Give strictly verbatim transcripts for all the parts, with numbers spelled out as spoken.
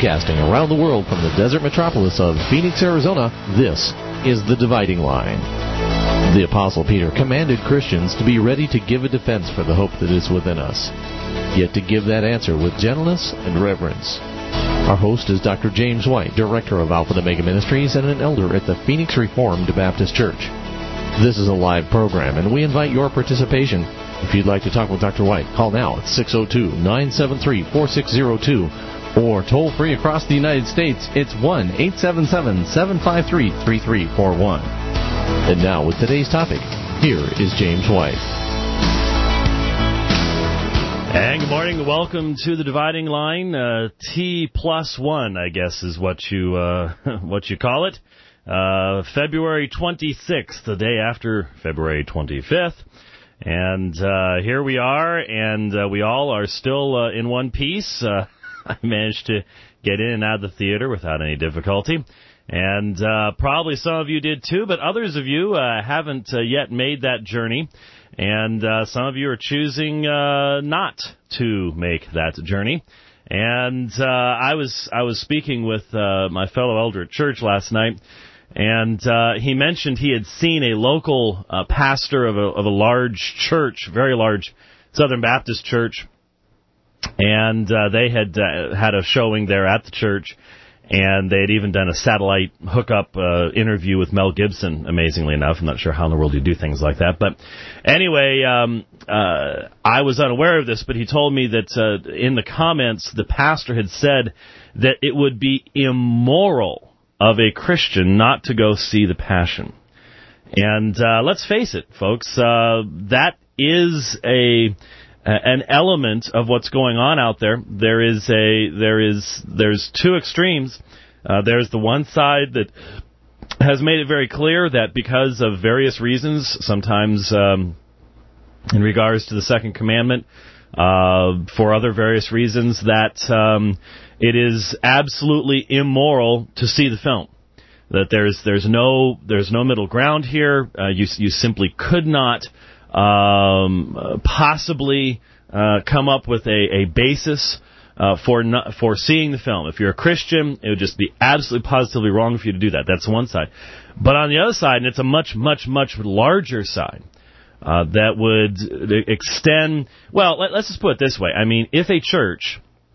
Broadcasting around the world from the desert metropolis of Phoenix, Arizona, this is The Dividing Line. The Apostle Peter commanded Christians to be ready to give a defense for the hope that is within us, yet to give that answer with gentleness and reverence. Our host is Doctor James White, Director of Alpha and Omega Ministries and an elder at the Phoenix Reformed Baptist Church. This is a live program, and we invite your participation. If you'd like to talk with Doctor White, call now at six oh two, nine seven three, four six zero two, or toll free across the United States, it's one eight seven seven, seven five three, three three four one. And now, with today's topic, here is James White. And good morning. Welcome to the Dividing Line. Uh, T plus one, I guess, is what you uh, what you call it. Uh, February twenty-sixth, the day after February twenty-fifth. And uh, here we are, and uh, we all are still uh, in one piece. Uh, I managed to get in and out of the theater without any difficulty. And uh, probably some of you did too, but others of you uh, haven't uh, yet made that journey. And uh, some of you are choosing uh, not to make that journey. And uh, I was I was speaking with uh, my fellow elder at church last night, and uh, he mentioned he had seen a local uh, pastor of a, of a large church, very large Southern Baptist church, and uh, they had uh, had a showing there at the church. And they had even done a satellite hookup uh, interview with Mel Gibson, amazingly enough. I'm not sure how in the world you do things like that. But anyway, um, uh, I was unaware of this, but he told me that uh, in the comments, the pastor had said that it would be immoral of a Christian not to go see The Passion. And uh, let's face it, folks, uh, that is a... Uh, an element of what's going on out there. There is a there is there's two extremes. Uh, there's the one side that has made it very clear that because of various reasons, sometimes um, in regards to the second commandment, uh, for other various reasons, that um, it is absolutely immoral to see the film. That there's there's no there's no middle ground here. Uh, you you simply could not. Um, uh, possibly uh, come up with a, a basis uh, for not, for seeing the film. If you're a Christian, it would just be absolutely positively wrong for you to do that. That's one side. But on the other side, and it's a much, much, much larger side, uh, that would extend... Well, let, let's just put it this way. I mean, if a church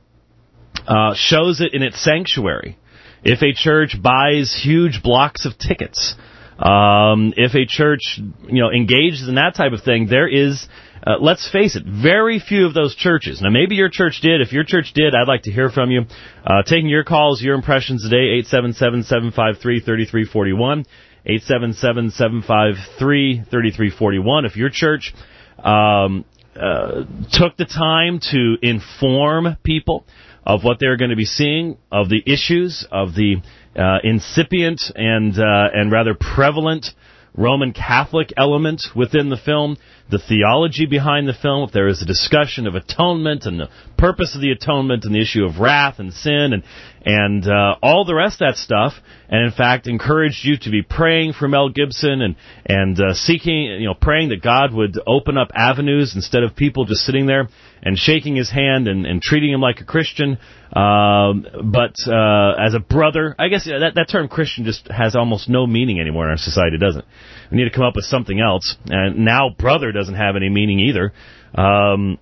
uh, shows it in its sanctuary, if a church buys huge blocks of tickets... Um, if a church, you know, engages in that type of thing, there is, uh, let's face it, very few of those churches. Now, maybe your church did. If your church did, I'd like to hear from you. Uh, taking your calls, your impressions today, eight seven seven, seven five three, three three four one, eight seven seven, seven five three, three three four one. If your church um, uh, took the time to inform people of what they're going to be seeing, of the issues, of the Uh, incipient and uh, and rather prevalent Roman Catholic element within the film, the theology behind the film, if there is a discussion of atonement and the purpose of the atonement and the issue of wrath and sin and and uh, all the rest of that stuff, and in fact encouraged you to be praying for Mel Gibson and and uh, seeking, you know, praying that God would open up avenues instead of people just sitting there and shaking his hand and, and treating him like a Christian, um, but uh, as a brother. I guess that, that term Christian just has almost no meaning anymore in our society, doesn't it? We need to come up with something else. And now brother doesn't have any meaning either. Um,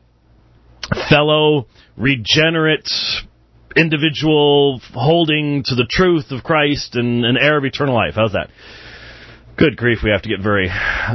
fellow regenerate individual holding to the truth of Christ and an heir of eternal life. How's that? Good grief, we have to get very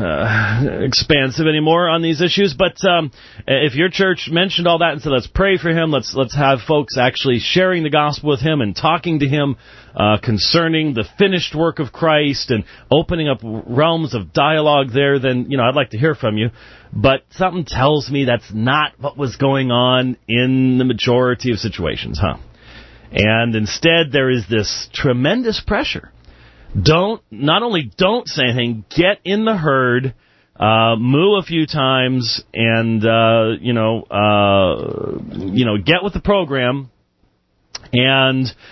uh, expansive anymore on these issues. But um, if your church mentioned all that and said, let's pray for him, let's let's have folks actually sharing the gospel with him and talking to him uh, concerning the finished work of Christ and opening up realms of dialogue there, then, you know, I'd like to hear from you. But something tells me that's not what was going on in the majority of situations, huh? And instead, there is this tremendous pressure. Don't, not only don't say anything, get in the herd, uh, moo a few times, and, uh, you know, uh, you know, get with the program, and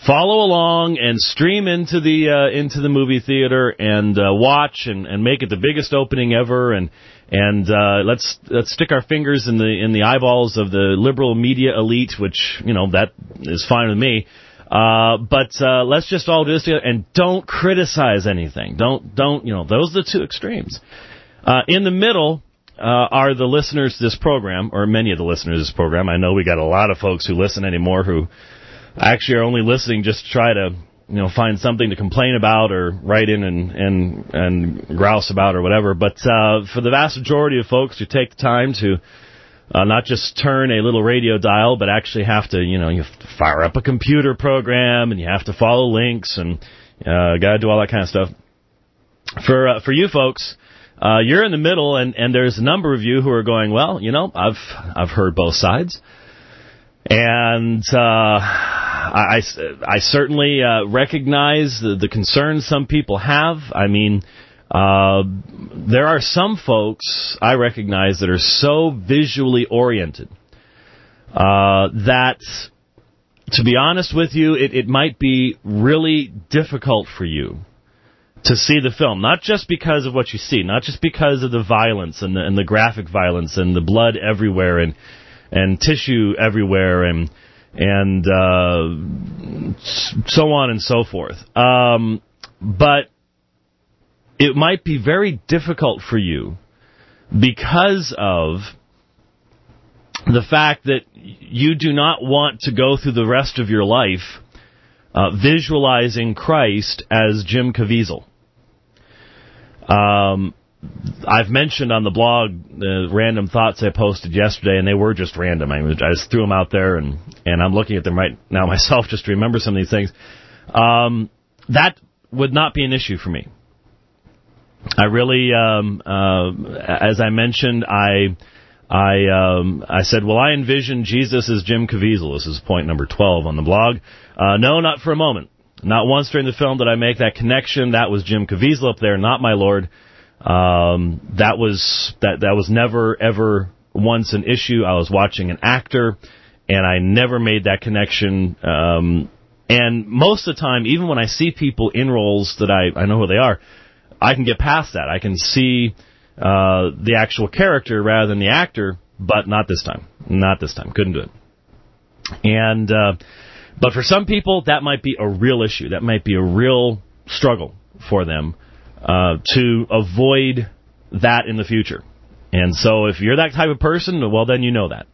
follow along and stream into the uh, into the movie theater and uh, watch and, and make it the biggest opening ever, and and uh, let's let's stick our fingers in the in the eyeballs of the liberal media elite, which, you know, that is fine with me. Uh, but uh, let's just all do this together, and don't criticize anything. Don't don't you know, those are the two extremes. Uh, in the middle uh, are the listeners to this program, or many of the listeners to this program. I know we got a lot of folks who listen anymore who actually are only listening just to try to, you know, find something to complain about or write in and and, and grouse about or whatever. But uh, for the vast majority of folks who take the time to uh, not just turn a little radio dial, but actually have to, you know, you have to fire up a computer program and you have to follow links and uh, got to do all that kind of stuff. For uh, for you folks, uh, you're in the middle, and, and there's a number of you who are going, well, you know, I've I've heard both sides. And uh, I, I certainly uh, recognize the, the concerns some people have. I mean, uh, there are some folks I recognize that are so visually oriented uh, that, to be honest with you, it, it might be really difficult for you to see the film. Not just because of what you see, not just because of the violence and the, and the graphic violence and the blood everywhere and and tissue everywhere, and and uh, so on and so forth. Um, but it might be very difficult for you because of the fact that you do not want to go through the rest of your life uh, visualizing Christ as Jim Caviezel. Um, I've mentioned on the blog the random thoughts I posted yesterday, and they were just random. I, I just threw them out there, and, and I'm looking at them right now myself just to remember some of these things. Um, that would not be an issue for me. I really, um, uh, as I mentioned, I I um, I said, well, I envision Jesus as Jim Caviezel. This is point number twelve on the blog. Uh, no, not for a moment. Not once during the film did I make that connection. That was Jim Caviezel up there, not my Lord. Um, that was that that was never ever once an issue. I was watching an actor, and I never made that connection. Um, and most of the time, even when I see people in roles that I, I know who they are, I can get past that. I can see uh, the actual character rather than the actor, but not this time. Not this time. Couldn't do it. And uh, but for some people, that might be a real issue. That might be a real struggle for them. Uh, to avoid that in the future. And so if you're that type of person, well, then you know that.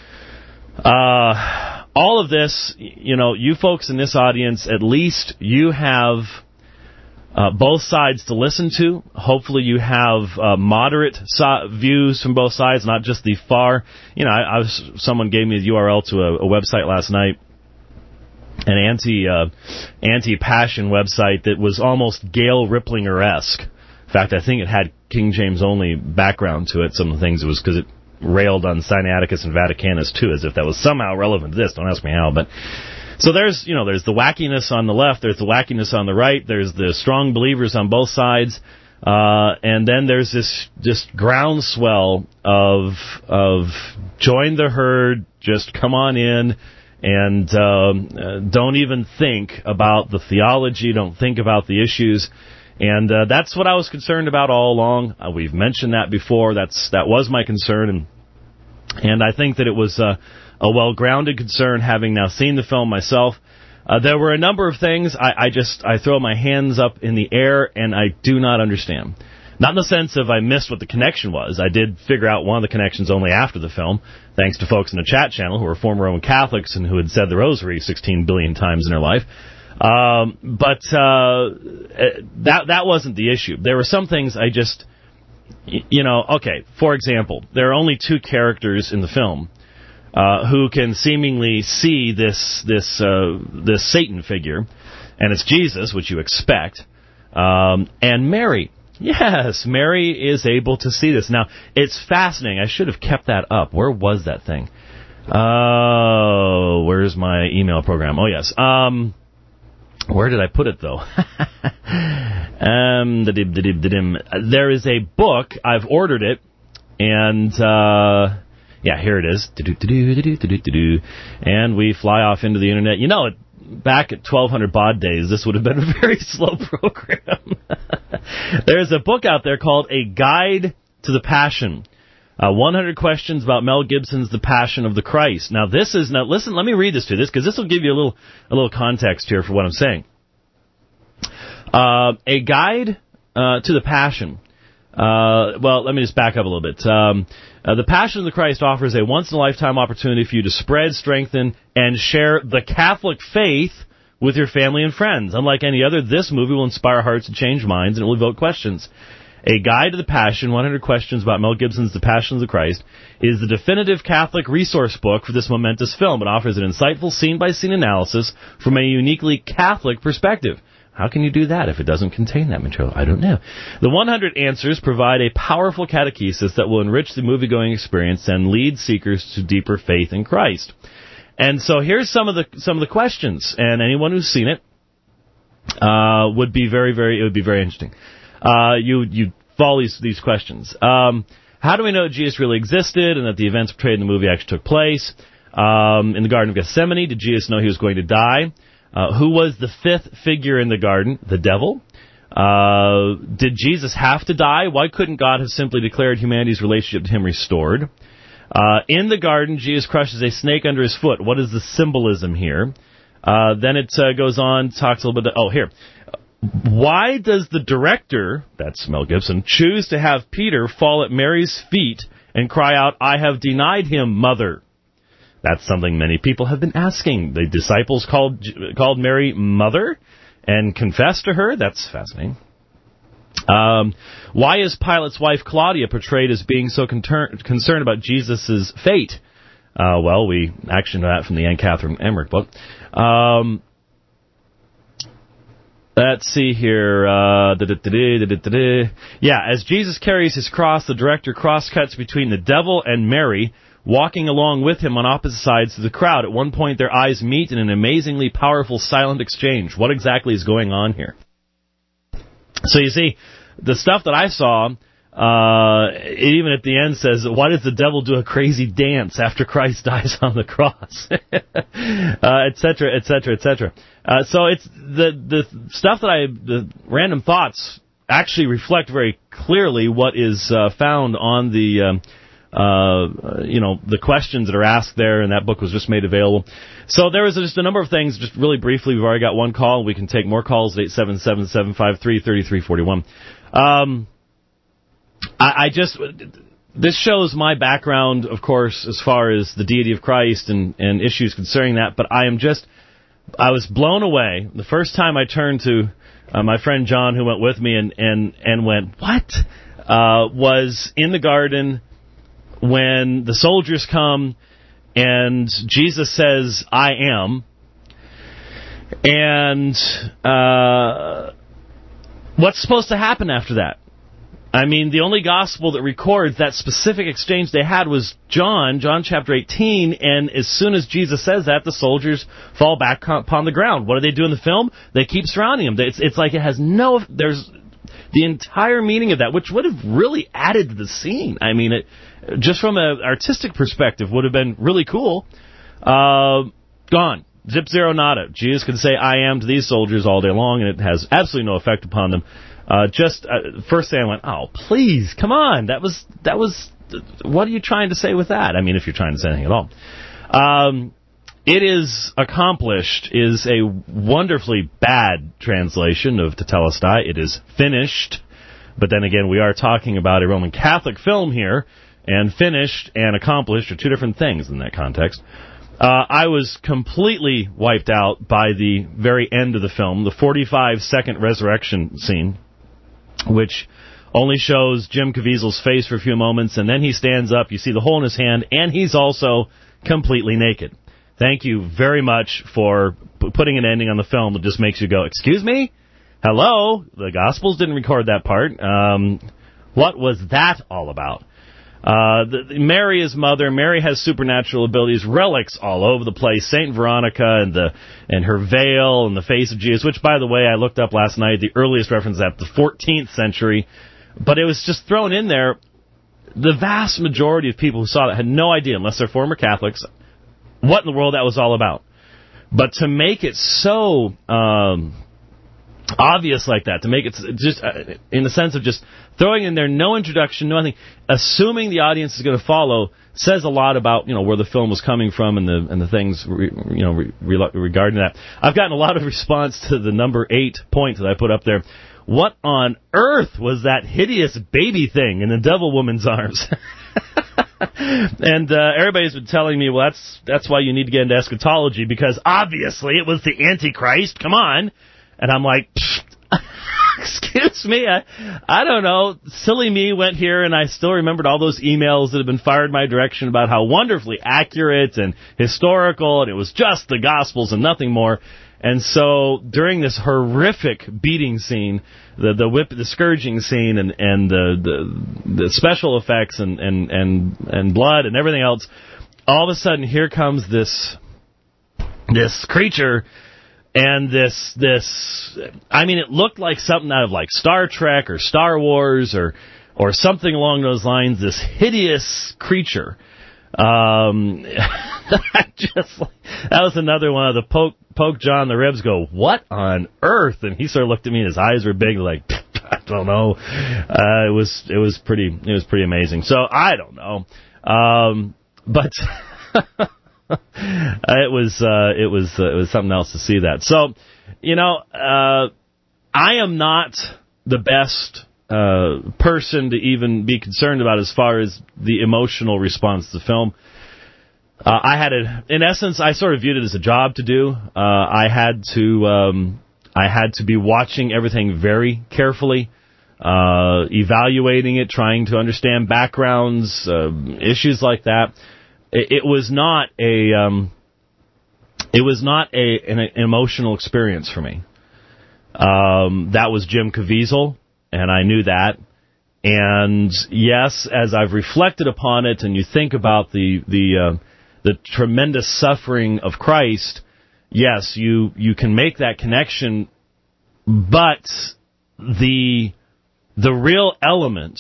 Uh, all of this, you know, you folks in this audience, at least you have uh, both sides to listen to. Hopefully you have uh, moderate so- views from both sides, not just the far. You know, I, I was, someone gave me the U R L to a, a website last night, an anti uh, anti-passion website that was almost Gail Riplinger-esque. In fact, I think it had King James only background to it. Some of the things it was because it railed on Sinaiticus and Vaticanus too, as if that was somehow relevant to this. Don't ask me how, but so there's you know there's the wackiness on the left, there's the wackiness on the right, there's the strong believers on both sides, uh, and then there's this just groundswell of of join the herd, just come on in. And um, uh, don't even think about the theology, don't think about the issues. And uh, that's what I was concerned about all along. Uh, we've mentioned that before. That's That was my concern. And and I think that it was uh, a well-grounded concern, having now seen the film myself. Uh, there were a number of things I, I just, I throw my hands up in the air and I do not understand. Not in the sense of I missed what the connection was. I did figure out one of the connections only after the film, thanks to folks in the chat channel who are former Roman Catholics and who had said the rosary sixteen billion times in their life. Um, but uh, that that wasn't the issue. There were some things I just, you know, okay, for example, there are only two characters in the film uh, who can seemingly see this this uh, this Satan figure, and it's Jesus, which you expect, um, and Mary. Yes, Mary is able to see this. Now, it's fascinating. I should have kept that up. Where was that thing? Oh, uh, where's my email program? Oh, yes. Um, where did I put it, though? um, there is a book. I've ordered it, and uh, yeah, here it is. And we fly off into the internet. You know, it, back at twelve hundred baud days, this would have been a very slow program. There's a book out there called A Guide to the Passion. Uh, one hundred questions about Mel Gibson's The Passion of the Christ. Now, this is, now listen, let me read this to you, this, because this will give you a little, a little context here for what I'm saying. Uh, a Guide uh, to the Passion. Uh, well, let me just back up a little bit. Um, uh, the Passion of the Christ offers a once-in-a-lifetime opportunity for you to spread, strengthen, and share the Catholic faith with your family and friends. Unlike any other, this movie will inspire hearts and change minds, and it will evoke questions. A Guide to the Passion, one hundred questions about Mel Gibson's The Passion of the Christ, is the definitive Catholic resource book for this momentous film. It offers an insightful scene-by-scene analysis from a uniquely Catholic perspective. How can you do that if it doesn't contain that material? I don't know. The one hundred answers provide a powerful catechesis that will enrich the movie-going experience and lead seekers to deeper faith in Christ. And so here's some of the some of the questions, and anyone who's seen it uh, would be very, very, it would be very interesting. Uh, you you follow these these questions. Um, how do we know Jesus really existed and that the events portrayed in the movie actually took place? Um, in the Garden of Gethsemane, did Jesus know he was going to die? Uh, who was the fifth figure in the garden? The devil. Uh, did Jesus have to die? Why couldn't God have simply declared humanity's relationship to him restored? Uh, in the garden, Jesus crushes a snake under his foot. What is the symbolism here? Uh, then it uh, goes on, talks a little bit. Oh, here. Why does the director, that's Mel Gibson, choose to have Peter fall at Mary's feet and cry out, "I have denied him, Mother"? That's something many people have been asking. The disciples called called Mary Mother and confessed to her. That's fascinating. Um, why is Pilate's wife Claudia portrayed as being so con- concerned about Jesus' fate? Uh, well, we actually know that from the Anne Catherine Emmerich book. Um... Let's see here. Uh, da, da, da, da, da, da, da. Yeah, as Jesus carries his cross, the director cross-cuts between the devil and Mary, walking along with him on opposite sides of the crowd. At one point, their eyes meet in an amazingly powerful silent exchange. What exactly is going on here? So you see, the stuff that I saw, uh, it even at the end says, why does the devil do a crazy dance after Christ dies on the cross? uh, et cetera, et cetera, et cetera. Uh, so it's the the stuff that I, the random thoughts actually reflect very clearly what is uh, found on the, um, uh, you know, the questions that are asked there, and that book was just made available. So there was just a number of things, just really briefly. We've already got one call. We can take more calls at eight seven seven, seven five three, three three four one. Um, I, I just, this shows my background, of course, as far as the deity of Christ and, and issues concerning that, but I am just, I was blown away the first time I turned to uh, my friend John, who went with me, and, and, and went, what? Uh, was in the garden when the soldiers come and Jesus says, I am. And uh, what's supposed to happen after that? I mean, the only gospel that records that specific exchange they had was John, John chapter eighteen, and as soon as Jesus says that, the soldiers fall back upon the ground. What do they do in the film? They keep surrounding him. It's, it's like it has no, there's the entire meaning of that, which would have really added to the scene. I mean, it, just from an artistic perspective, would have been really cool. Uh, gone. Zip zero nada. Jesus can say, I am to these soldiers all day long, and it has absolutely no effect upon them. Uh, just, uh, first thing I went, oh, please, come on. That was, that was, what are you trying to say with that? I mean, if you're trying to say anything at all. Um, it is accomplished is a wonderfully bad translation of Tetelestai. It is finished. But then again, we are talking about a Roman Catholic film here, and finished and accomplished are two different things in that context. Uh, I was completely wiped out by the very end of the film, the forty-five second resurrection scene, which only shows Jim Caviezel's face for a few moments, and then he stands up, you see the hole in his hand, and he's also completely naked. Thank you very much for p- putting an ending on the film that just makes you go, excuse me? Hello? The Gospels didn't record that part. Um, what was that all about? Uh, the, the Mary is mother. Mary has supernatural abilities, relics all over the place. Saint Veronica and the and her veil and the face of Jesus, which, by the way, I looked up last night. The earliest reference is at the fourteenth century, but it was just thrown in there. The vast majority of people who saw that had no idea, unless they're former Catholics, what in the world that was all about. But to make it so um, obvious like that, to make it just uh, in the sense of just throwing in there no introduction, no nothing, assuming the audience is going to follow, says a lot about, you know, where the film was coming from and the and the things re, you know re, re, regarding that. I've gotten a lot of response to the number eight point that I put up there. What on earth was that hideous baby thing in the devil woman's arms? And uh, everybody's been telling me, well, that's that's why you need to get into eschatology, because obviously it was the Antichrist. Come on. And I'm like, excuse me, I, I don't know. Silly me went here, and I still remembered all those emails that have been fired my direction about how wonderfully accurate and historical, and it was just the Gospels and nothing more. And so during this horrific beating scene, the the whip, the scourging scene, and and the the, the special effects and, and and and blood and everything else, all of a sudden here comes this this creature and this this. I mean, it looked like something out of like Star Trek or Star Wars or or something along those lines. This hideous creature. Um, just that was another one of the poke poke John the ribs. Go, what on earth? And he sort of looked at me, and his eyes were big, like I don't know. Uh, it was it was pretty it was pretty amazing. So I don't know, um, but it was uh, it was uh, it was something else to see that. So you know, uh, I am not the best Uh, person to even be concerned about as far as the emotional response to the film. Uh, I had a, in essence, I sort of viewed it as a job to do. Uh, I had to, um, I had to be watching everything very carefully, uh, evaluating it, trying to understand backgrounds, uh, issues like that. It, it was not a, um, it was not a an, an emotional experience for me. Um, that was Jim Caviezel. And I knew that. And yes, as I've reflected upon it, and you think about the the uh, the tremendous suffering of Christ, yes, you you can make that connection. But the the real element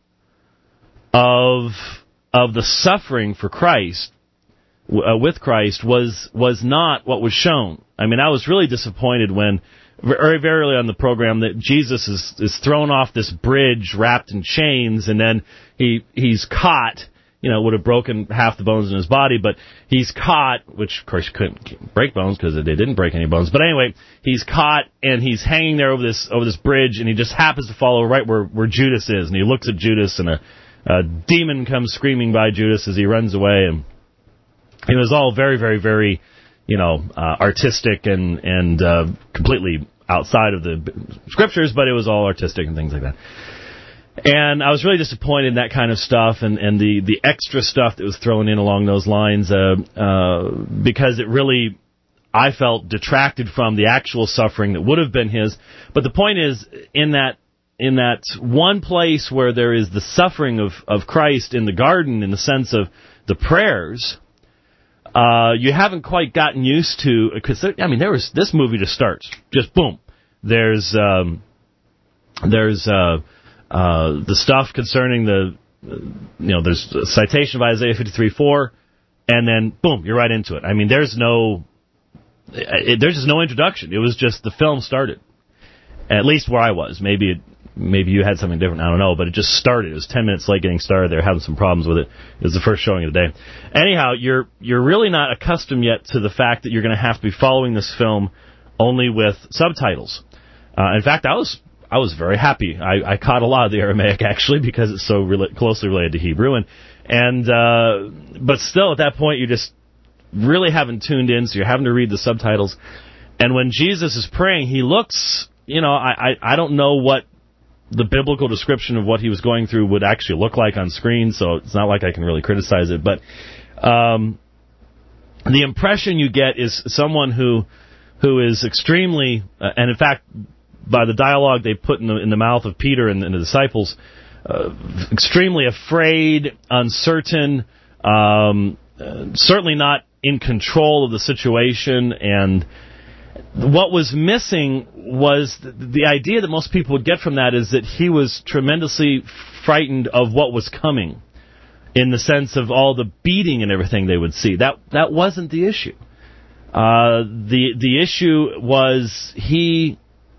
of of the suffering for Christ uh, with Christ was was not what was shown. I mean, I was really disappointed when, very, very early on the program, that Jesus is, is thrown off this bridge wrapped in chains, and then he he's caught. You know, would have broken half the bones in his body, but he's caught, which of course couldn't break bones because they didn't break any bones. But anyway, he's caught and he's hanging there over this over this bridge, and he just happens to follow right where, where Judas is, and he looks at Judas, and a, a demon comes screaming by Judas as he runs away, and it was all very, very, very, you know, uh, artistic and and uh, completely outside of the scriptures, but it was all artistic and things like that. And I was really disappointed in that kind of stuff and, and the, the extra stuff that was thrown in along those lines uh, uh, because it really, I felt, detracted from the actual suffering that would have been his. But the point is, in that in that one place where there is the suffering of, of Christ in the garden, in the sense of the prayers, uh, you haven't quite gotten used to, because, I mean, there was, this movie just starts, just boom. There's, um, there's, uh, Uh, the stuff concerning the, uh, you know, there's a citation of Isaiah fifty-three four, and then, boom, you're right into it. I mean, there's no, it, there's just no introduction. It was just the film started. At least where I was. Maybe it, maybe you had something different, I don't know, but it just started. It was ten minutes late getting started. They were having some problems with it. It was the first showing of the day. Anyhow, you're, you're really not accustomed yet to the fact that you're going to have to be following this film only with subtitles. Uh, in fact, I was... I was very happy. I, I caught a lot of the Aramaic, actually, because it's so re- closely related to Hebrew. And, and uh, but still, at that point, you just really haven't tuned in, so you're having to read the subtitles. And when Jesus is praying, he looks, you know, I, I, I don't know what the biblical description of what he was going through would actually look like on screen, so it's not like I can really criticize it. But um, the impression you get is someone who who is extremely, uh, and in fact, by the dialogue they put in the, in the mouth of Peter and, and the disciples, uh, extremely afraid, uncertain, um, uh, certainly not in control of the situation. And what was missing was the, the idea that most people would get from that is that he was tremendously frightened of what was coming, in the sense of all the beating and everything they would see. That that wasn't the issue. Uh, the the issue was he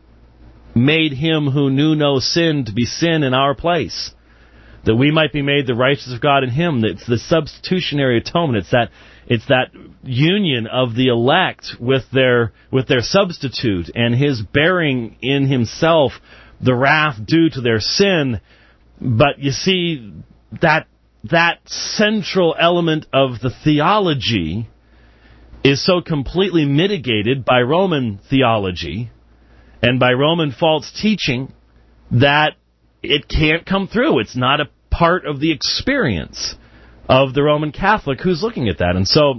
made him who knew no sin to be sin in our place, that we might be made the righteousness of God in him. It's the substitutionary atonement. It's that it's that union of the elect with their with their substitute, and his bearing in himself the wrath due to their sin. But you see, that that central element of the theology is so completely mitigated by Roman theology and by Roman false teaching that it can't come through. It's not a part of the experience of the Roman Catholic who's looking at that. And so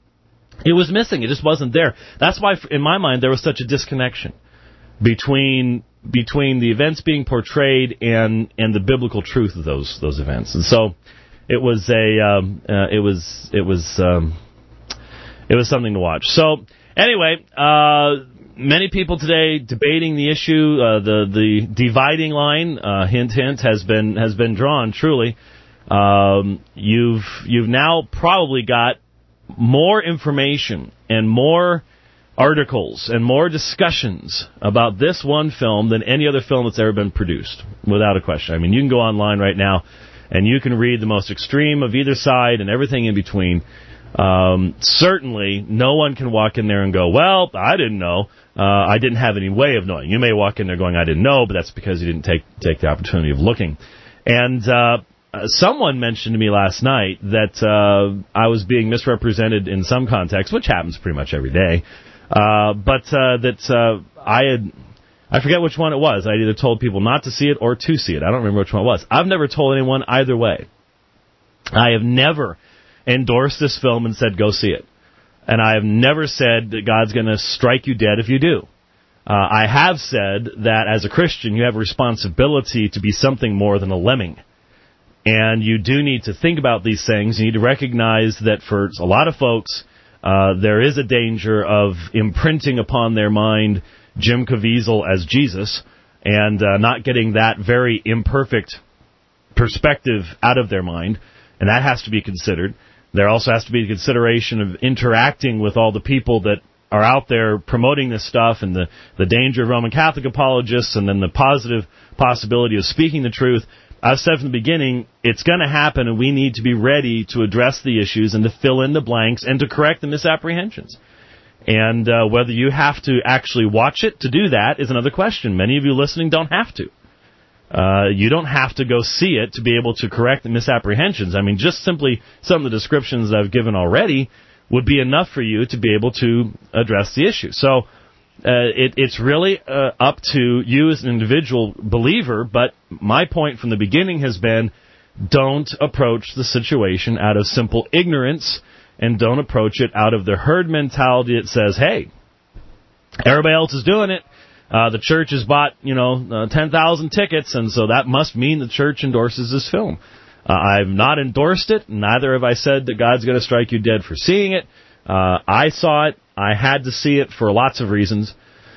it was missing. It just wasn't there. That's why, in my mind, there was such a disconnection between between the events being portrayed and and the biblical truth of those those events. And so it was a um, uh, it was it was um, it was something to watch. So anyway, uh, many people today debating the issue. Uh, the the dividing line, uh, hint hint, has been has been drawn. Truly, um, you've you've now probably got more information and more articles and more discussions about this one film than any other film that's ever been produced, without a question. I mean, you can go online right now and you can read the most extreme of either side and everything in between. Um, certainly, no one can walk in there and go, well, I didn't know. Uh, I didn't have any way of knowing. You may walk in there going, I didn't know, but that's because you didn't take take the opportunity of looking. And uh, someone mentioned to me last night that uh, I was being misrepresented in some context, which happens pretty much every day. Uh, but uh, that uh, I had, I forget which one it was. I either told people not to see it or to see it. I don't remember which one it was. I've never told anyone either way. I have never endorsed this film and said, go see it. And I have never said that God's going to strike you dead if you do. Uh, I have said that as a Christian, you have a responsibility to be something more than a lemming. And you do need to think about these things. You need to recognize that for a lot of folks, Uh, there is a danger of imprinting upon their mind Jim Caviezel as Jesus and uh, not getting that very imperfect perspective out of their mind, and that has to be considered. There also has to be a consideration of interacting with all the people that are out there promoting this stuff, and the, the danger of Roman Catholic apologists, and then the positive possibility of speaking the truth. I've said from the beginning, it's going to happen, and we need to be ready to address the issues and to fill in the blanks and to correct the misapprehensions. And uh, whether you have to actually watch it to do that is another question. Many of you listening don't have to. Uh, you don't have to go see it to be able to correct the misapprehensions. I mean, just simply some of the descriptions that I've given already would be enough for you to be able to address the issue. So Uh, it, it's really uh, up to you as an individual believer, but my point from the beginning has been don't approach the situation out of simple ignorance, and don't approach it out of the herd mentality that says, hey, everybody else is doing it. Uh, the church has bought, you know, uh, ten thousand tickets, and so that must mean the church endorses this film. Uh, I've not endorsed it, neither have I said that God's going to strike you dead for seeing it. Uh, I saw it. I had to see it for lots of reasons.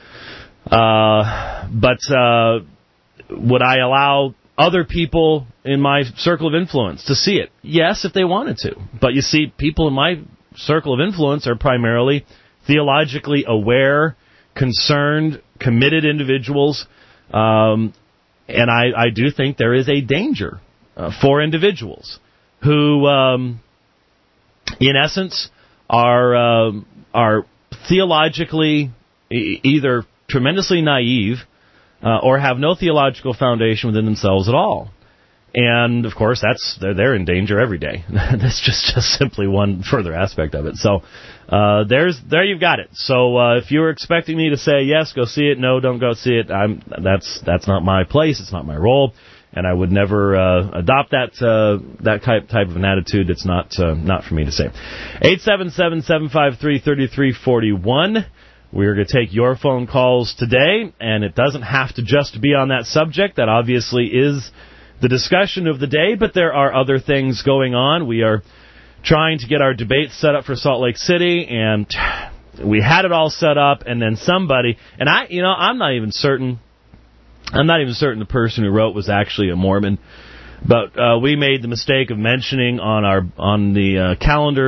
Uh, but uh, would I allow other people in my circle of influence to see it? Yes, if they wanted to. But you see, people in my circle of influence are primarily theologically aware, concerned, committed individuals. Um, and I, I do think there is a danger uh, for individuals who, um, in essence, are uh, are theologically e- either tremendously naive uh, or have no theological foundation within themselves at all. And, of course, that's they're, they're in danger every day. That's just, just simply one further aspect of it. So uh, there's there you've got it. So uh, if you were expecting me to say, yes, go see it, no, don't go see it, I'm, that's that's not my place. It's not my role. And I would never uh, adopt that uh, that type type of an attitude. It's not uh, not for me to say. eight seven seven, seven five three, three three four one. We're going to take your phone calls today, and it doesn't have to just be on that subject. That obviously is the discussion of the day, but there are other things going on. We are trying to get our debate set up for Salt Lake City, and we had it all set up, and then somebody, and I, you know, I'm not even certain. I'm not even certain the person who wrote was actually a Mormon, but uh, we made the mistake of mentioning on our on the uh, calendar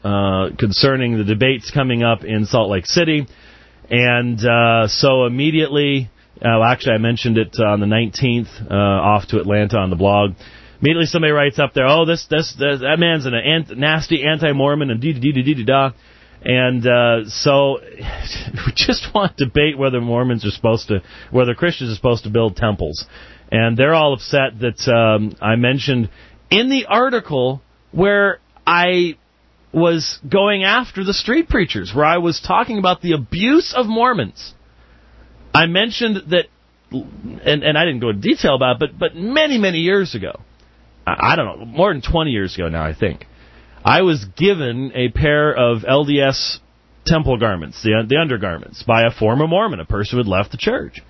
uh, concerning the debates coming up in Salt Lake City. And uh, so immediately, uh, well, actually I mentioned it on the nineteenth, uh, off to Atlanta on the blog. Immediately somebody writes up there, oh, this, this, this that man's an ant- nasty anti-Mormon and dee-dee-dee-dee-dee-da. And uh, so we just want to debate whether Mormons are supposed to, whether Christians are supposed to build temples. And they're all upset that um, I mentioned in the article where I was going after the street preachers, where I was talking about the abuse of Mormons. I mentioned that, and, and I didn't go into detail about it, but, but many, many years ago, I, I don't know, more than twenty years ago now, I think, I was given a pair of L D S temple garments, the, the undergarments, by a former Mormon, a person who had left the church.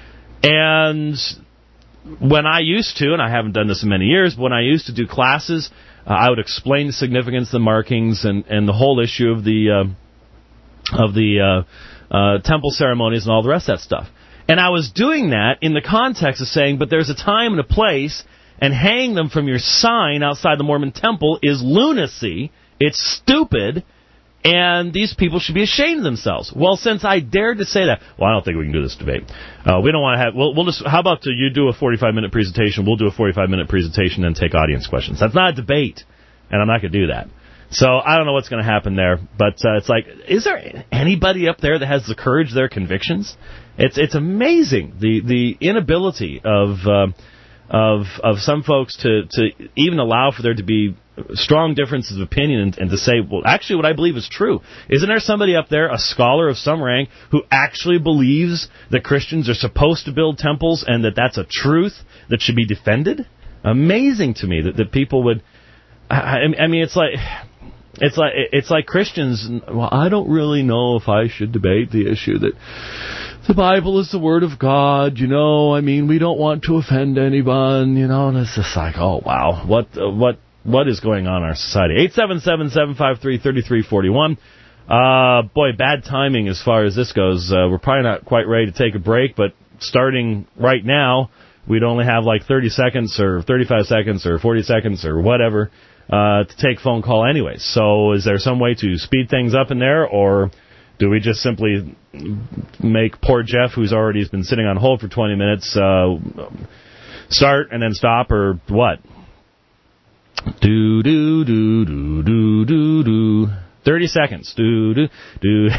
And when I used to, and I haven't done this in many years, but when I used to do classes, uh, I would explain the significance, the markings, and, and the whole issue of the uh, of the uh, uh, temple ceremonies and all the rest of that stuff. And I was doing that in the context of saying, but there's a time and a place, and hanging them from your sign outside the Mormon temple is lunacy. It's stupid. And these people should be ashamed of themselves. Well, since I dared to say that, well, I don't think we can do this debate. Uh, we don't want to have. We'll, we'll just. How about you do a forty-five minute presentation? We'll do a forty-five minute presentation and take audience questions. That's not a debate, and I'm not going to do that. So I don't know what's going to happen there. But uh, it's like, is there anybody up there that has the courage of their convictions? It's it's amazing the the inability of uh, of of some folks to to even allow for there to be strong differences of opinion and, and to say, well, actually what I believe is true. Isn't there somebody up there, a scholar of some rank, who actually believes that Christians are supposed to build temples and that that's a truth that should be defended? Amazing to me that, that people would... I, I mean, it's like... It's like it's like Christians, well, I don't really know if I should debate the issue that the Bible is the Word of God, you know, I mean, we don't want to offend anyone, you know, and it's just like, oh, wow, what what what is going on in our society? eight seven seven, seven five three, three three four one. Uh, boy, bad timing as far as this goes. Uh, we're probably not quite ready to take a break, but starting right now, we'd only have like thirty seconds or thirty-five seconds or forty seconds or whatever Uh, to take phone call anyway. So is there some way to speed things up in there, or do we just simply make poor Jeff, who's already been sitting on hold for twenty minutes, uh, start and then stop, or what? Do, do, do, do, do, do, do. thirty seconds. Do, do, do.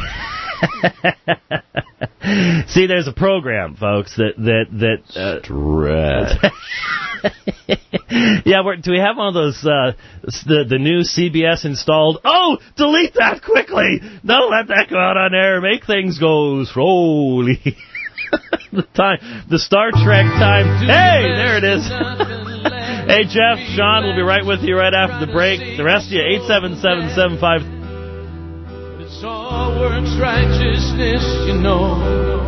See, there's a program, folks, that... that, that uh, Stretch. Yeah, we're, do we have one of those, uh, the, the new C B S installed? Oh, delete that quickly! Don't let that go out on air. Make things go slowly. the time, the Star Trek time. Hey, there it is. Hey, Jeff, Sean, we'll be right with you right after the break. The rest of you, eight seven seven, seven five... It's all works righteousness, you know.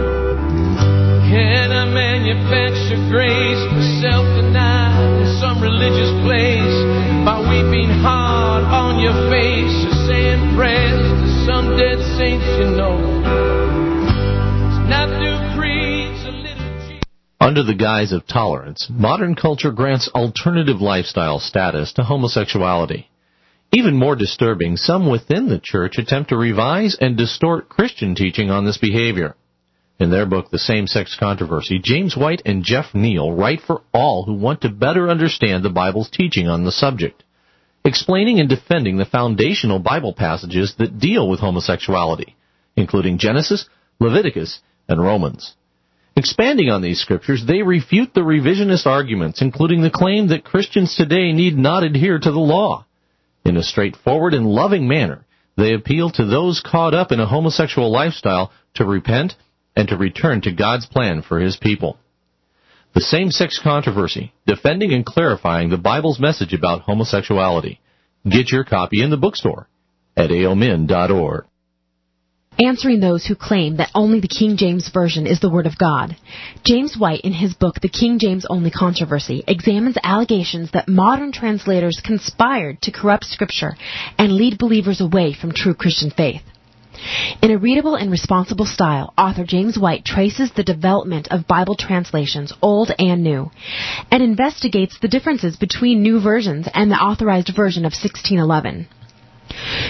Can I manufacture grace for self-denial in some religious place by weeping hard on your face or saying prayers to some dead saints, you know? It's not through creeds or liturgy. Under the guise of tolerance, modern culture grants alternative lifestyle status to homosexuality. Even more disturbing, some within the church attempt to revise and distort Christian teaching on this behavior. In their book, The Same-Sex Controversy, James White and Jeff Neal write for all who want to better understand the Bible's teaching on the subject, explaining and defending the foundational Bible passages that deal with homosexuality, including Genesis, Leviticus, and Romans. Expanding on these scriptures, they refute the revisionist arguments, including the claim that Christians today need not adhere to the law. In a straightforward and loving manner, they appeal to those caught up in a homosexual lifestyle to repent and to return to God's plan for His people. The Same-Sex Controversy, defending and clarifying the Bible's message about homosexuality. Get your copy in the bookstore at a o min dot org. Answering those who claim that only the King James Version is the Word of God, James White, in his book The King James Only Controversy, examines allegations that modern translators conspired to corrupt Scripture and lead believers away from true Christian faith. In a readable and responsible style, author James White traces the development of Bible translations, old and new, and investigates the differences between new versions and the authorized version of sixteen eleven.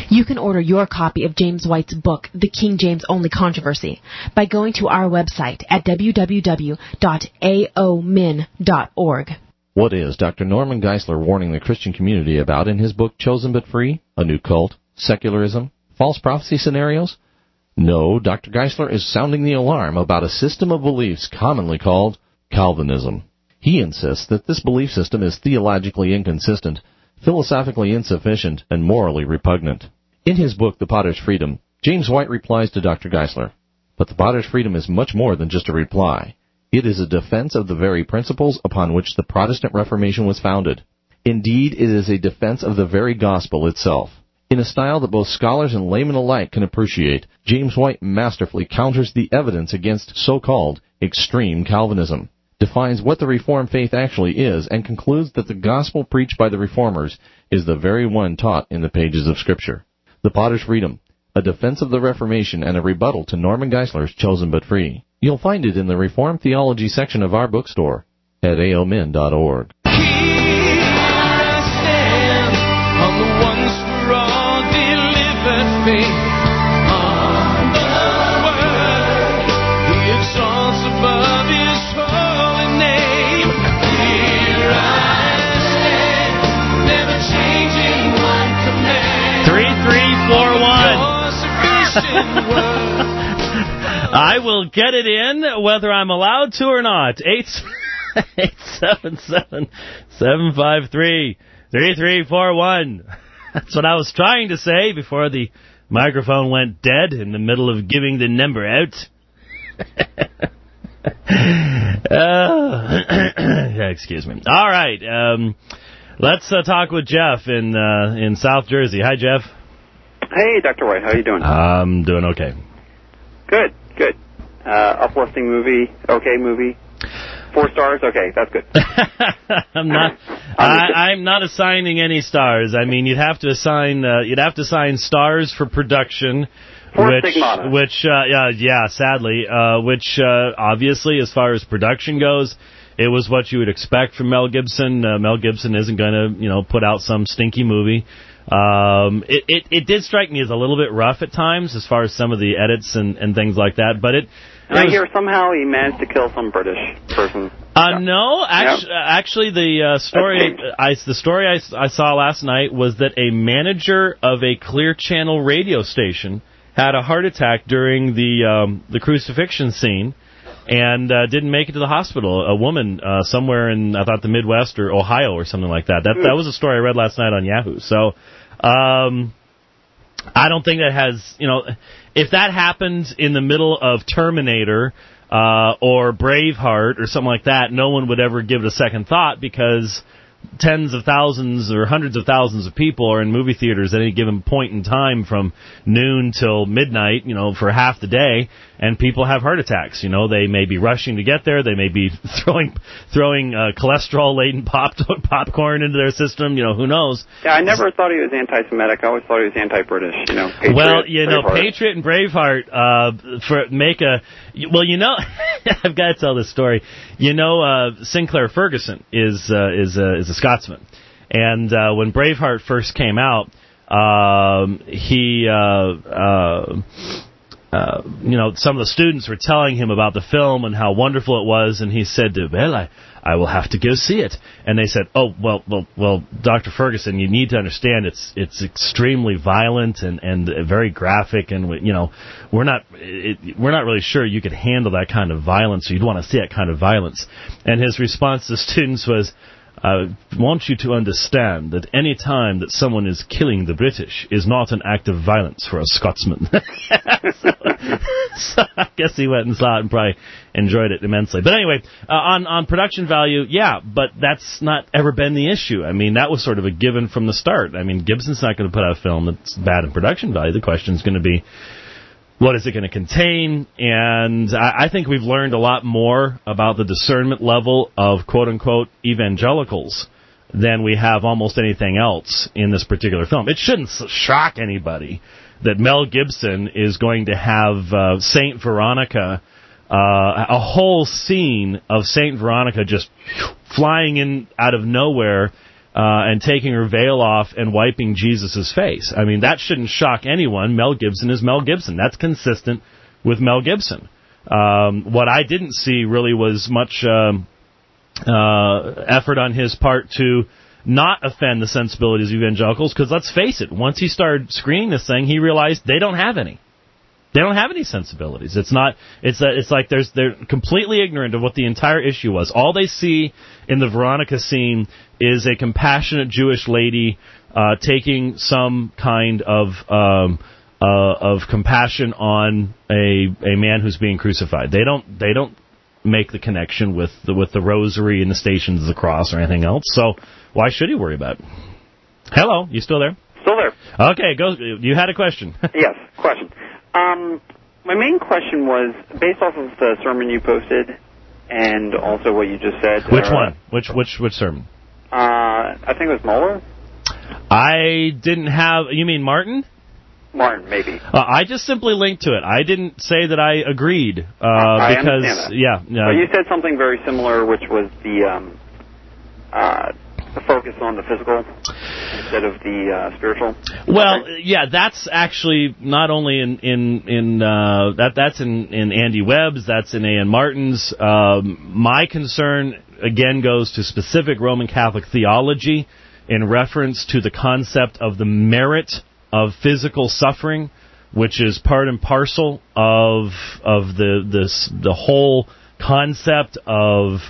You can order your copy of James White's book, The King James Only Controversy, by going to our website at w w w dot a o min dot org. What is Doctor Norman Geisler warning the Christian community about in his book Chosen But Free? A new cult? Secularism? False prophecy scenarios? No, Doctor Geisler is sounding the alarm about a system of beliefs commonly called Calvinism. He insists that this belief system is theologically inconsistent, philosophically insufficient, and morally repugnant. In his book, The Potter's Freedom, James White replies to Doctor Geisler, but the Potter's Freedom is much more than just a reply. It is a defense of the very principles upon which the Protestant Reformation was founded. Indeed, it is a defense of the very gospel itself. In a style that both scholars and laymen alike can appreciate, James White masterfully counters the evidence against so-called extreme Calvinism, defines what the Reformed faith actually is, and concludes that the gospel preached by the Reformers is the very one taught in the pages of Scripture. The Potter's Freedom, a defense of the Reformation and a rebuttal to Norman Geisler's Chosen But Free. You'll find it in the Reformed Theology section of our bookstore at a o min dot org. I will get it in whether I'm allowed to or not. Eight eight seven seven seven five three three three four one. That's what I was trying to say before the microphone went dead in the middle of giving the number out. uh, excuse me. All right, um, let's uh, talk with Jeff in uh, in South Jersey. Hi, Jeff. Hey, Doctor White. How are you doing? I'm doing okay. Good, good. Uh, uplifting movie, okay movie. Four stars, okay, that's good. I'm not. I, I'm not assigning any stars. I mean, you'd have to assign. Uh, you'd have to assign stars for production. Four which, stigmata. which, uh, yeah, yeah, sadly, uh, which uh, obviously, as far as production goes, it was what you would expect from Mel Gibson. Uh, Mel Gibson isn't going to, you know, put out some stinky movie. Um, it, it, it did strike me as a little bit rough at times as far as some of the edits and, and things like that, but it... And I hear somehow he managed to kill some British person. Uh, yeah. No, actually, yeah. actually the uh, story I, the story I, I saw last night was that a manager of a Clear Channel radio station had a heart attack during the um, the crucifixion scene and uh, didn't make it to the hospital. A woman uh, somewhere in, I thought, the Midwest or Ohio or something like that. That, mm. that was a story I read last night on Yahoo. So... Um, I don't think that has, you know, if that happened in the middle of Terminator uh, or Braveheart or something like that, no one would ever give it a second thought because tens of thousands or hundreds of thousands of people are in movie theaters at any given point in time from noon till midnight, you know, for half the day, and people have heart attacks. You know, they may be rushing to get there. They may be throwing throwing uh, cholesterol-laden pop popcorn into their system. You know, who knows? Yeah, I never thought he was anti-Semitic. I always thought he was anti-British. You know, Patriot, well, you know, Braveheart. Patriot and Braveheart uh, for make a well, you know, I've got to tell this story. You know, uh, Sinclair Ferguson is uh, is uh, is a Scotsman, and uh, when Braveheart first came out, um, he. Uh, uh, Uh, you know, some of the students were telling him about the film and how wonderful it was, and he said, well, I, I will have to go see it. And they said, oh, well, well, well, Doctor Ferguson, you need to understand it's it's extremely violent and, and very graphic, and, you know, we're not it, we're not really sure you could handle that kind of violence, or you'd want to see that kind of violence. And his response to students was, I want you to understand that any time that someone is killing the British is not an act of violence for a Scotsman. so, so I guess he went and saw it and probably enjoyed it immensely. But anyway, uh, on, on production value, yeah, but that's not ever been the issue. I mean, that was sort of a given from the start. I mean, Gibson's not going to put out a film that's bad in production value. The question is going to be, what is it going to contain? And I, I think we've learned a lot more about the discernment level of quote-unquote evangelicals than we have almost anything else in this particular film. It shouldn't shock anybody that Mel Gibson is going to have uh, Saint Veronica, uh, a whole scene of Saint Veronica just flying in out of nowhere, uh, and taking her veil off and wiping Jesus' face. I mean, that shouldn't shock anyone. Mel Gibson is Mel Gibson. That's consistent with Mel Gibson. Um, what I didn't see really was much um, uh, effort on his part to not offend the sensibilities of evangelicals, because let's face it, once he started screening this thing, he realized they don't have any. They don't have any sensibilities. It's not. It's a, It's like there's they're completely ignorant of what the entire issue was. All they see in the Veronica scene is a compassionate Jewish lady uh, taking some kind of um, uh, of compassion on a a man who's being crucified. They don't. They don't make the connection with the, with the rosary and the Stations of the Cross or anything else. So why should he worry about it? Hello, you still there? Still there. Okay, go. You had a question. Yes, question. Um, my main question was based off of the sermon you posted, and also what you just said. Which uh, one? Which which which sermon? Uh, I think it was Mueller. I didn't have. You mean Martin? Martin, maybe. Uh, I just simply linked to it. I didn't say that I agreed uh, I because understand that. yeah. yeah. But you said something very similar, which was the um, uh, the focus on the physical instead of the uh, spiritual. Well, okay. yeah, that's actually not only in in in uh, that that's in, in Andy Webb's, that's in A N Martin's. Um, my concern again goes to specific Roman Catholic theology in reference to the concept of the merit of physical suffering, which is part and parcel of of the this the whole concept of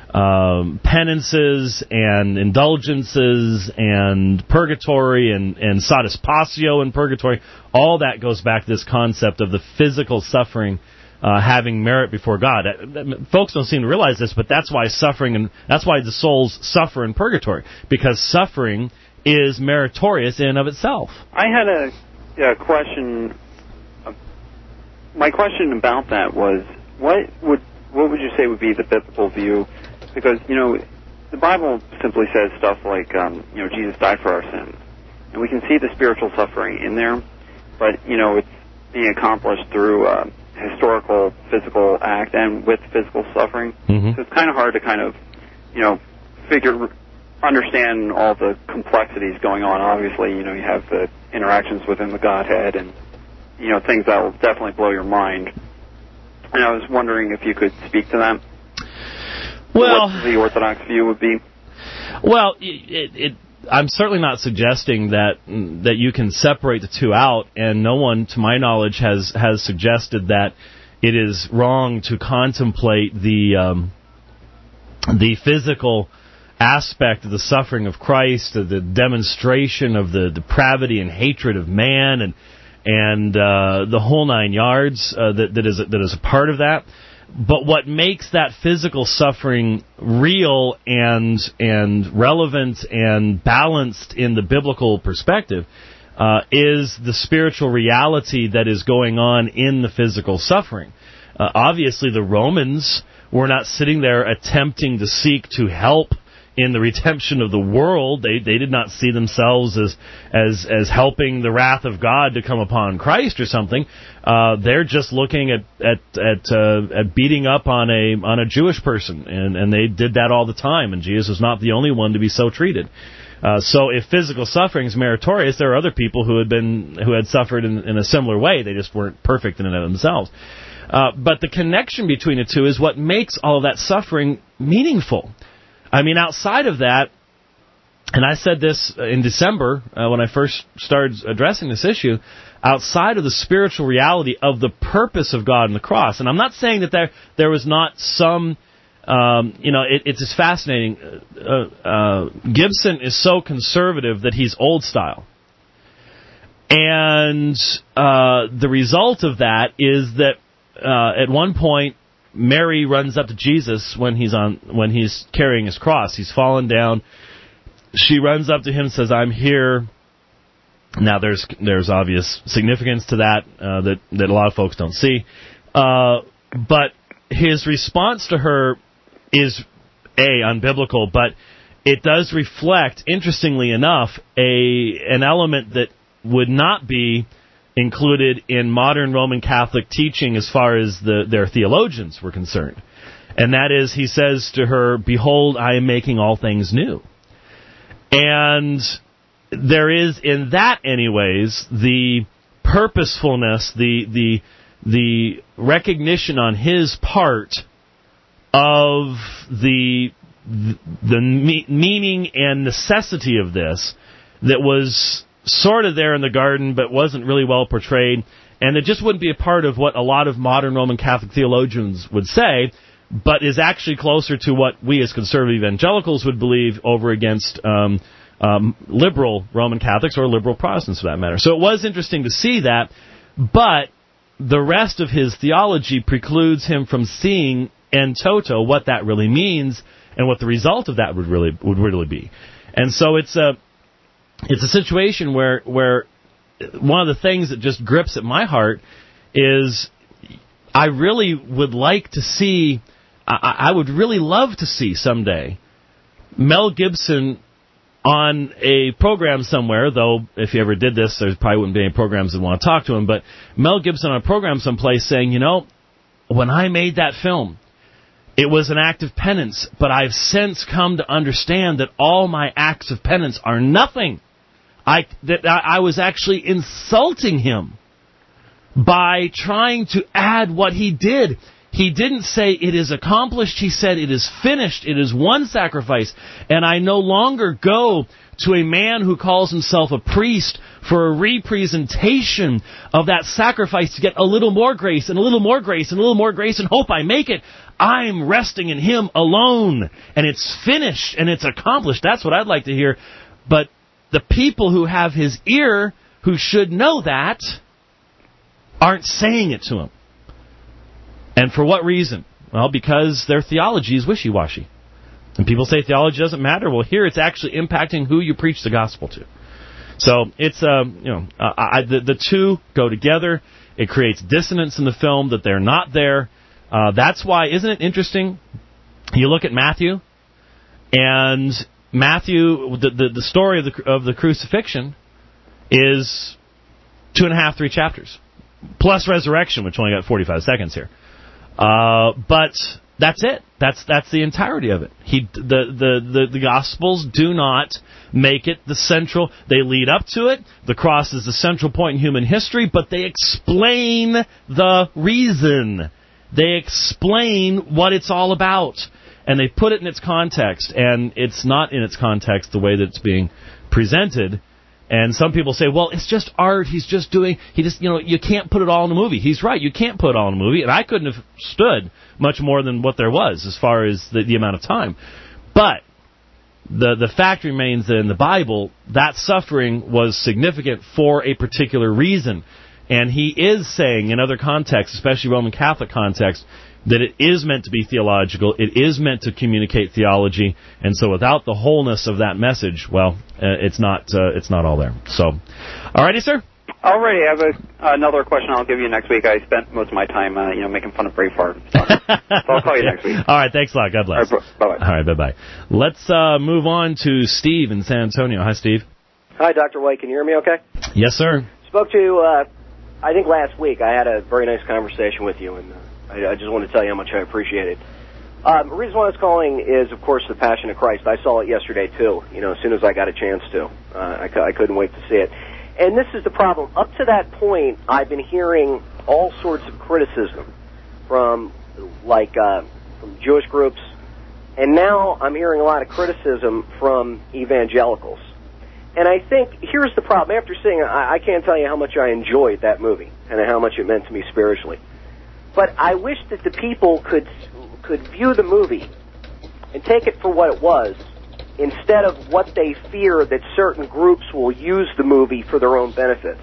um, penances and indulgences and purgatory and and satisfatio in purgatory. All that goes back to this concept of the physical suffering uh, having merit before God. Folks don't seem to realize this, but that's why suffering and that's why the souls suffer in purgatory, because suffering is meritorious in and of itself. I had a, a question. Uh, my question about that was, what would what would you say would be the biblical view? Because, you know, the Bible simply says stuff like, um, you know, Jesus died for our sins. And we can see the spiritual suffering in there, but, you know, it's being accomplished through a historical, physical act and with physical suffering. Mm-hmm. So it's kind of hard to kind of, you know, figure... understand all the complexities going on. Obviously, you know, you have the interactions within the Godhead and, you know, things that will definitely blow your mind. And I was wondering if you could speak to that. Well, what the Orthodox view would be. Well, it, it, I'm certainly not suggesting that that you can separate the two out, and no one, to my knowledge, has, has suggested that it is wrong to contemplate the um, the physical aspect of the suffering of Christ, of the demonstration of the depravity and hatred of man, and and uh, the whole nine yards uh, that that is a, that is a part of that. But what makes that physical suffering real and and relevant and balanced in the biblical perspective uh, is the spiritual reality that is going on in the physical suffering. Uh, obviously, the Romans were not sitting there attempting to seek to help in the redemption of the world. They they did not see themselves as as as helping the wrath of God to come upon Christ or something. Uh, they're just looking at at at, uh, at beating up on a on a Jewish person, and and they did that all the time. And Jesus was not the only one to be so treated. Uh, so if physical suffering is meritorious, there are other people who had been who had suffered in, in a similar way. They just weren't perfect in and of themselves. Uh, but the connection between the two is what makes all of that suffering meaningful. I mean, outside of that, and I said this in December uh, when I first started addressing this issue, outside of the spiritual reality of the purpose of God and the cross, and I'm not saying that there there was not some, um, you know, it, it's just fascinating. Uh, uh, Gibson is so conservative that he's old style. And uh, the result of that is that uh, at one point, Mary runs up to Jesus when he's on when he's carrying his cross. He's fallen down. She runs up to him and says, "I'm here." Now, there's there's obvious significance to that uh, that that a lot of folks don't see. Uh, but his response to her is a unbiblical, but it does reflect, interestingly enough, a an element that would not be included in modern Roman Catholic teaching as far as the, their theologians were concerned. And that is, he says to her, "Behold, I am making all things new." And there is, in that anyways, the purposefulness, the the the recognition on his part of the the me- meaning and necessity of this that was sort of there in the garden but wasn't really well portrayed, and it just wouldn't be a part of what a lot of modern Roman Catholic theologians would say, but is actually closer to what we as conservative evangelicals would believe over against um, um, liberal Roman Catholics or liberal Protestants for that matter. So it was interesting to see that, but the rest of his theology precludes him from seeing in toto what that really means and what the result of that would really would really be. And so it's a it's a situation where where one of the things that just grips at my heart is I really would like to see, I, I would really love to see someday Mel Gibson on a program somewhere, though if he ever did this, there probably wouldn't be any programs that want to talk to him, but Mel Gibson on a program someplace saying, you know, when I made that film, it was an act of penance, but I've since come to understand that all my acts of penance are nothing. I that I was actually insulting him by trying to add what he did. He didn't say it is accomplished. He said it is finished. It is one sacrifice. And I no longer go to a man who calls himself a priest for a representation of that sacrifice to get a little more grace and a little more grace and a little more grace and hope I make it. I'm resting in him alone. And it's finished and it's accomplished. That's what I'd like to hear. But the people who have his ear, who should know that, aren't saying it to him. And for what reason? Well, because their theology is wishy-washy. And people say theology doesn't matter. Well, here it's actually impacting who you preach the gospel to. So it's, uh, you know, uh, I, the, the two go together. It creates dissonance in the film that they're not there. Uh, that's why, isn't it interesting? You look at Matthew, and Matthew, the, the, the story of the, of the crucifixion is two and a half, three chapters. Plus resurrection, which only got forty-five seconds here. Uh, but that's it. That's that's the entirety of it. He the, the, the, the Gospels do not make it the central. They lead up to it. The cross is the central point in human history, but they explain the reason. They explain what it's all about. And they put it in its context. And it's not in its context the way that it's being presented. And some people say, well, it's just art. He's just doing, he just, you know, you can't put it all in a movie. He's right. You can't put it all in a movie. And I couldn't have stood much more than what there was as far as the, the amount of time. But the the fact remains that in the Bible, that suffering was significant for a particular reason. And he is saying in other contexts, especially Roman Catholic context, that it is meant to be theological, it is meant to communicate theology, and so without the wholeness of that message, well, uh, it's not uh, it's not all there. So, all righty, sir? All righty, I have a, another question I'll give you next week. I spent most of my time, uh, you know, making fun of Braveheart. So, so I'll call you next week. All right, thanks a lot. God bless. All right, bye-bye. All right, bye-bye. Let's uh, move on to Steve in San Antonio. Hi, Steve. Hi, Doctor White. Can you hear me okay? Yes, sir. Spoke to, uh, I think last week, I had a very nice conversation with you, and uh, I, I just want to tell you how much I appreciate it. Um, the reason why I was calling is, of course, the Passion of Christ. I saw it yesterday, too, you know, as soon as I got a chance to. Uh, I, I couldn't wait to see it. And this is the problem. Up to that point, I've been hearing all sorts of criticism from, like, uh, from Jewish groups, and now I'm hearing a lot of criticism from evangelicals. And I think, here's the problem. After seeing it, I, I can't tell you how much I enjoyed that movie and how much it meant to me spiritually. But I wish that the people could could view the movie and take it for what it was, instead of what they fear that certain groups will use the movie for their own benefits.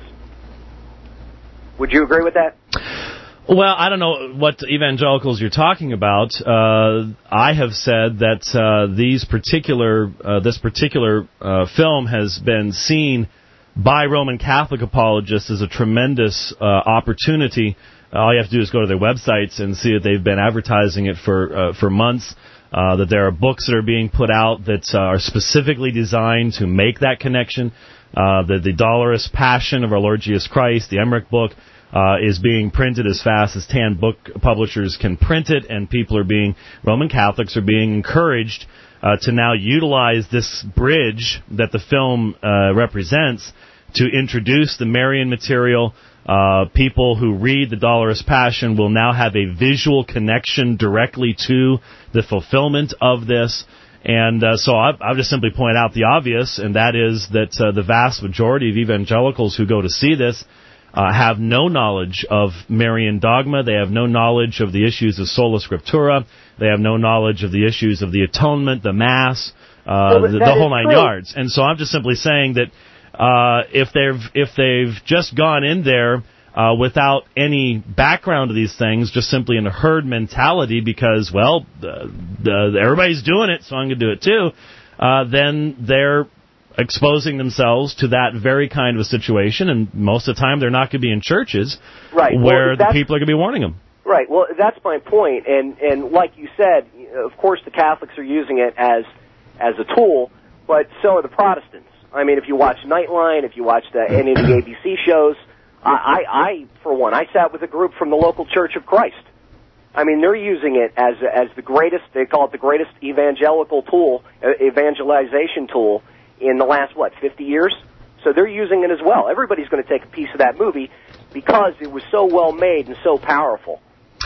Would you agree with that? Well, I don't know what evangelicals you're talking about. Uh, I have said that uh, these particular uh, this particular uh, film has been seen by Roman Catholic apologists as a tremendous uh, opportunity. All you have to do is go to their websites and see that they've been advertising it for uh, for months. Uh, that there are books that are being put out that uh, are specifically designed to make that connection. Uh, the, the Dolorous Passion of our Lord Jesus Christ, the Emmerich book, uh, is being printed as fast as Tan book publishers can print it, and people are being, Roman Catholics are being encouraged uh, to now utilize this bridge that the film uh, represents to introduce the Marian material. Uh, people who read the Dolorous Passion will now have a visual connection directly to the fulfillment of this. And uh, so I, I'll just simply point out the obvious, and that is that uh, the vast majority of evangelicals who go to see this uh, have no knowledge of Marian dogma. They have no knowledge of the issues of sola scriptura. They have no knowledge of the issues of the atonement, the Mass, uh, well, the, the whole nine true. yards. And so I'm just simply saying that Uh, if they've if they've just gone in there uh, without any background to these things, just simply in a herd mentality, because well, the, the, everybody's doing it, so I'm going to do it too, uh, then they're exposing themselves to that very kind of a situation, and most of the time they're not going to be in churches right. where well, the people are going to be warning them. Right. Well, that's my point, and and like you said, of course the Catholics are using it as as a tool, but so are the Protestants. I mean, if you watch Nightline, if you watch the, any of the A B C shows, I, I, I, for one, I sat with a group from the local Church of Christ. I mean, they're using it as as the greatest, they call it the greatest evangelical tool, uh, evangelization tool in the last, what, fifty years? So they're using it as well. Everybody's going to take a piece of that movie because it was so well made and so powerful.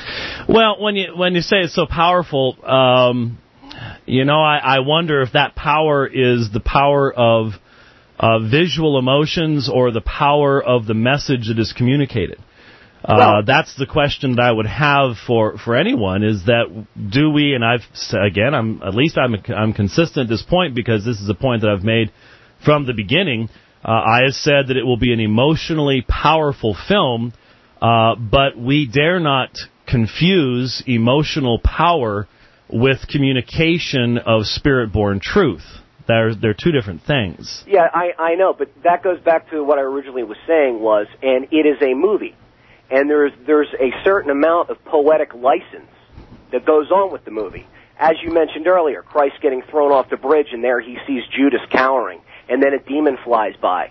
Well, when you when you say it's so powerful, um, you know, I, I wonder if that power is the power of Uh, visual emotions or the power of the message that is communicated. Uh, well, that's the question that I would have for, for anyone, is that do we, and I've, again, I'm, at least I'm, I'm consistent at this point because this is a point that I've made from the beginning. Uh, I have said that it will be an emotionally powerful film, uh, but we dare not confuse emotional power with communication of spirit-born truth. They're, they're two different things. Yeah, I, I know, but that goes back to what I originally was saying was, and it is a movie, and there's there's a certain amount of poetic license that goes on with the movie. As you mentioned earlier, Christ getting thrown off the bridge, and there he sees Judas cowering, and then a demon flies by.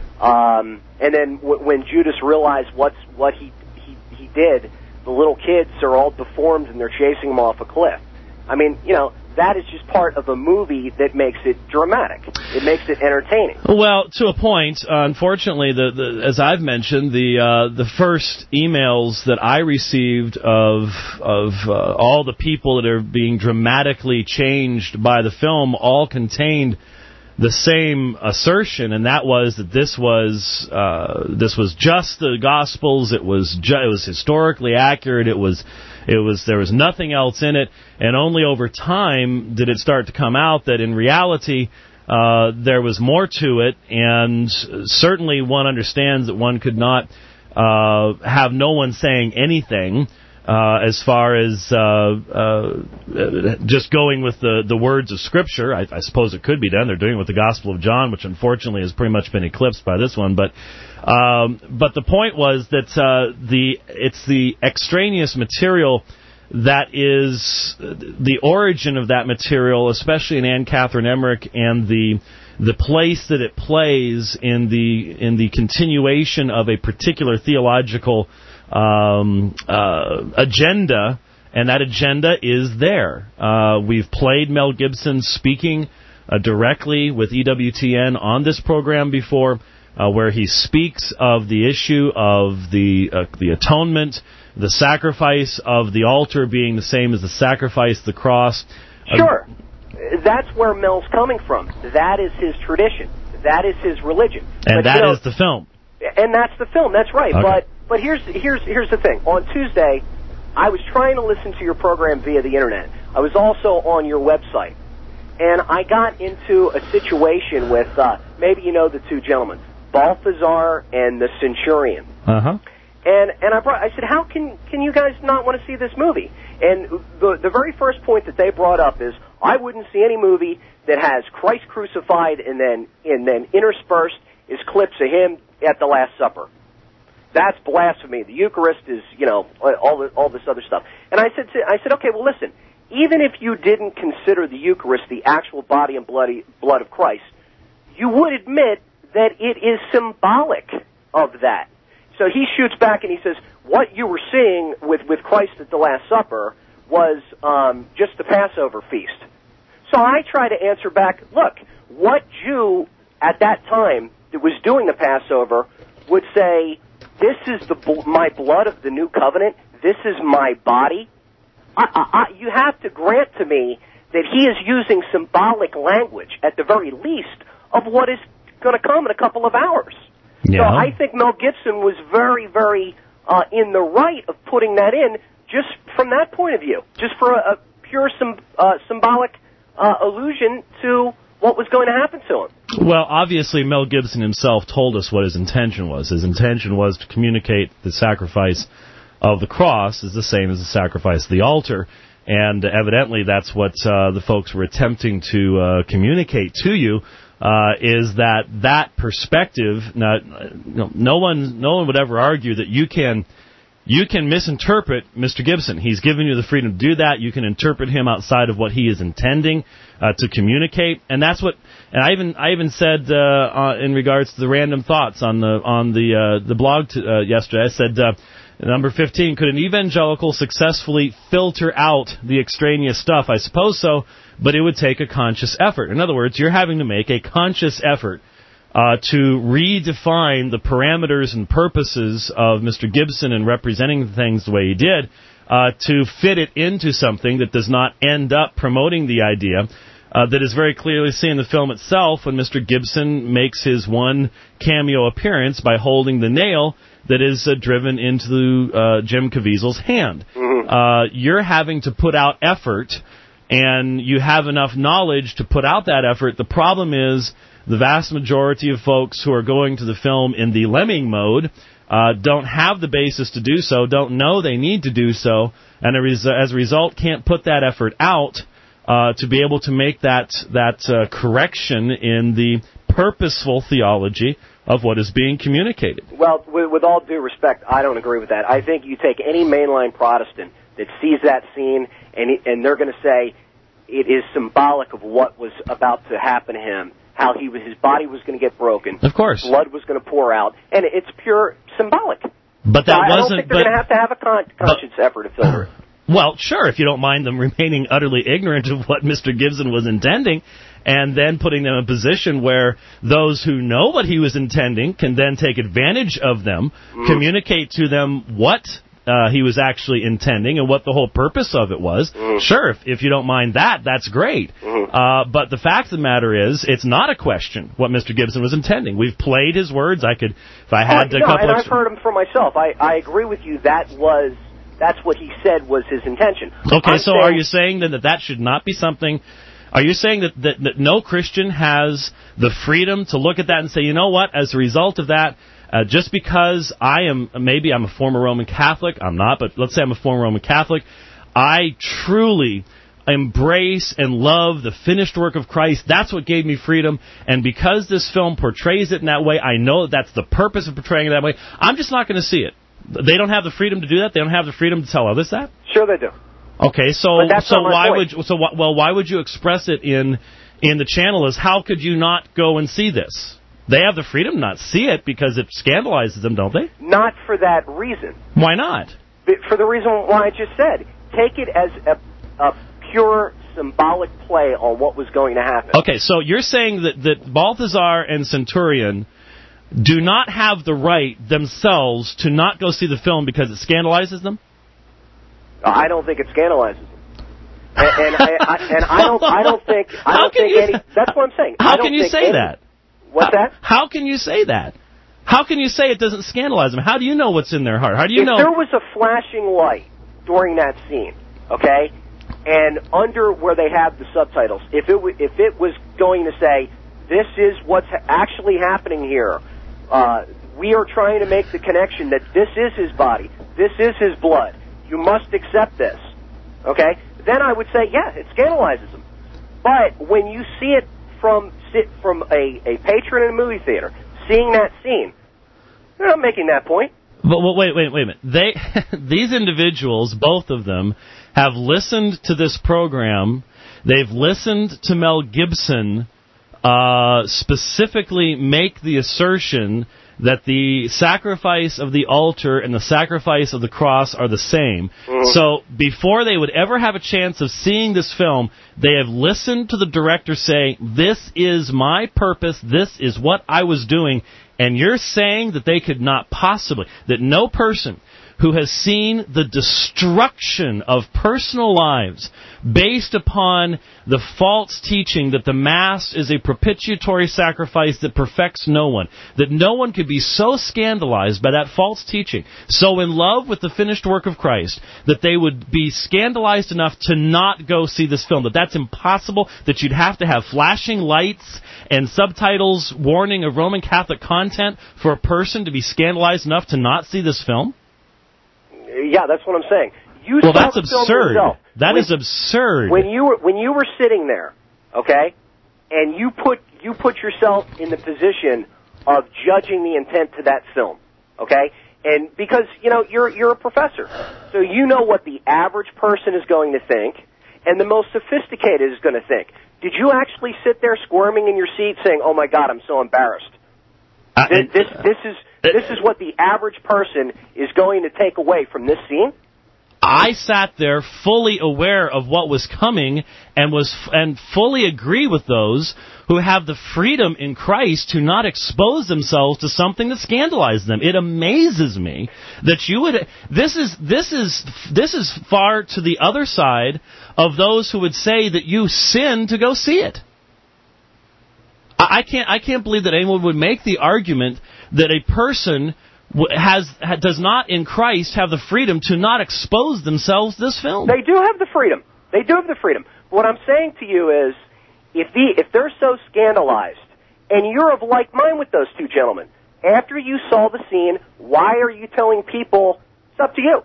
Um, and then w- when Judas realized what's, what he, he, he did, the little kids are all deformed, and they're chasing him off a cliff. I mean, you know, that is just part of a movie that makes it dramatic. It makes it entertaining. Well, to a point. Uh, unfortunately, the, the, as I've mentioned, the uh, the first emails that I received of of uh, all the people that are being dramatically changed by the film all contained the same assertion, and that was that this was uh, this was just the Gospels. It was ju- it was historically accurate. It was. It was there was nothing else in it, and only over time did it start to come out that in reality uh, there was more to it, and certainly one understands that one could not uh, have no one saying anything uh, as far as uh, uh, just going with the, the words of Scripture. I, I suppose it could be done. They're doing it with the Gospel of John, which unfortunately has pretty much been eclipsed by this one, but Um, but the point was that uh, the it's the extraneous material that is the origin of that material, especially in Anne Catherine Emmerich, and the the place that it plays in the in the continuation of a particular theological um, uh, agenda, and that agenda is there. Uh, we've played Mel Gibson speaking uh, directly with E W T N on this program before. Uh, where he speaks of the issue of the uh, the atonement, the sacrifice of the altar being the same as the sacrifice of the cross. Sure. Uh, That's where Mel's coming from. That is his tradition. That is his religion. And but, that you know, is the film. And that's the film. That's right. Okay. But but here's here's here's the thing. On Tuesday, I was trying to listen to your program via the internet. I was also on your website. And I got into a situation with, uh, maybe you know the two gentlemen, Balthazar and the Centurion. Uh-huh. And and I brought I said, how can can you guys not want to see this movie? And the the very first point that they brought up is, I wouldn't see any movie that has Christ crucified and then and then interspersed is clips of him at the Last Supper. That's blasphemy. The Eucharist is, you know, all the, all this other stuff. And I said to, I said, okay, well listen, even if you didn't consider the Eucharist the actual body and bloody blood of Christ, you would admit that it is symbolic of that. So he shoots back and he says, what you were seeing with, with Christ at the Last Supper was um, just the Passover feast. So I try to answer back, look, what Jew at that time that was doing the Passover would say, this is the bl- my blood of the new covenant, this is my body? I, I, I, you have to grant to me that he is using symbolic language, at the very least, of what is going to come in a couple of hours. Yeah. So I think Mel Gibson was very, very uh, in the right of putting that in just from that point of view, just for a, a pure sym- uh, symbolic uh, allusion to what was going to happen to him. Well, obviously, Mel Gibson himself told us what his intention was. His intention was to communicate the sacrifice of the cross is the same as the sacrifice of the altar. And evidently that's what uh, the folks were attempting to uh, communicate to you, uh, is that that perspective, not, no, no one no one would ever argue that you can you can misinterpret Mister Gibson. He's given you the freedom to do that. You can interpret him outside of what he is intending uh, to communicate, and that's what. And I even I even said uh, uh, in regards to the random thoughts on the on the uh, the blog t- uh, yesterday. I said. Uh, Number fifteen, could an evangelical successfully filter out the extraneous stuff? I suppose so, but it would take a conscious effort. In other words, you're having to make a conscious effort uh, to redefine the parameters and purposes of Mister Gibson and representing things the way he did uh, to fit it into something that does not end up promoting the idea uh, that is very clearly seen in the film itself when Mister Gibson makes his one cameo appearance by holding the nail that is uh, driven into uh, Jim Caviezel's hand. Mm-hmm. Uh, you're having to put out effort, and you have enough knowledge to put out that effort. The problem is the vast majority of folks who are going to the film in the lemming mode uh, don't have the basis to do so, don't know they need to do so, and as a result can't put that effort out uh, to be able to make that, that uh, correction in the purposeful theology of what is being communicated. Well, with, with all due respect, I don't agree with that. I think you take any mainline Protestant that sees that scene, and and they're going to say it is symbolic of what was about to happen to him, how he was, his body was going to get broken, of course, blood was going to pour out, and it's pure symbolic. But that so I wasn't. I don't think they're going to have to have a con- conscious but, effort to filter it. Well, sure, if you don't mind them remaining utterly ignorant of what Mister Gibson was intending, and then putting them in a position where those who know what he was intending can then take advantage of them, mm. communicate to them what uh, he was actually intending and what the whole purpose of it was. Mm. Sure, if, if you don't mind that, that's great. Mm. Uh, but the fact of the matter is, it's not a question what Mister Gibson was intending. We've played his words. I could, if I had uh, a no, couple and of... I've heard him for myself. I, I agree with you. That was... That's what he said was his intention. Okay, I'm so saying, are you saying then that that should not be something... Are you saying that, that, that no Christian has the freedom to look at that and say, you know what, as a result of that, uh, just because I am, maybe I'm a former Roman Catholic, I'm not, but let's say I'm a former Roman Catholic, I truly embrace and love the finished work of Christ. That's what gave me freedom, and because this film portrays it in that way, I know that that's the purpose of portraying it that way, I'm just not going to see it. They don't have the freedom to do that? They don't have the freedom to tell others that? Sure they do. Okay, so so why point. would so well why would you express it in in the channel as how could you not go and see this? They have the freedom to not see it because it scandalizes them, don't they? Not for that reason. Why not? For the reason why I just said. Take it as a, a pure symbolic play on what was going to happen. Okay, so you're saying that, that Balthazar and Centurion do not have the right themselves to not go see the film because it scandalizes them? I don't think it scandalizes them, and, and, I, I, and I don't. I don't think. I don't think you, any. That's what I'm saying. How I don't can you think say any, that? What's how, that? How can you say that? How can you say it doesn't scandalize them? How do you know what's in their heart? How do you if know? If there was a flashing light during that scene, okay, and under where they have the subtitles, if it w- if it was going to say this is what's ha- actually happening here. Uh, we are trying to make the connection that this is his body, this is his blood. You must accept this, okay? Then I would say, yeah, it scandalizes them. But when you see it from sit from a, a patron in a movie theater, seeing that scene, they're not making that point. But well, wait, wait, wait a minute. They, these individuals, both of them, have listened to this program. They've listened to Mel Gibson uh, specifically make the assertion that the sacrifice of the altar and the sacrifice of the cross are the same. Mm-hmm. So before they would ever have a chance of seeing this film, they have listened to the director say, this is my purpose, this is what I was doing, and you're saying that they could not possibly, that no person who has seen the destruction of personal lives based upon the false teaching that the Mass is a propitiatory sacrifice that perfects no one, that no one could be so scandalized by that false teaching, so in love with the finished work of Christ, that they would be scandalized enough to not go see this film, that that's impossible, that you'd have to have flashing lights and subtitles warning of Roman Catholic content for a person to be scandalized enough to not see this film? Yeah, that's what I'm saying. You well, saw that's the film absurd. yourself. That when, is absurd. When you were when you were sitting there, okay, and you put you put yourself in the position of judging the intent to that film, okay, and because you know you're you're a professor, so you know what the average person is going to think, and the most sophisticated is going to think. Did you actually sit there squirming in your seat, saying, "Oh my God, I'm so embarrassed"? Uh, this, this this is. This is what the average person is going to take away from this scene? I sat there fully aware of what was coming and was and fully agree with those who have the freedom in Christ to not expose themselves to something that scandalizes them. It amazes me that you would this is this is this is far to the other side of those who would say that you sin to go see it. I can't I can't believe that anyone would make the argument that a person has does not in Christ have the freedom to not expose themselves to this film. They do have the freedom. They do have the freedom. What I'm saying to you is, if the if they're so scandalized, and you're of like mind with those two gentlemen, after you saw the scene, why are you telling people it's up to you?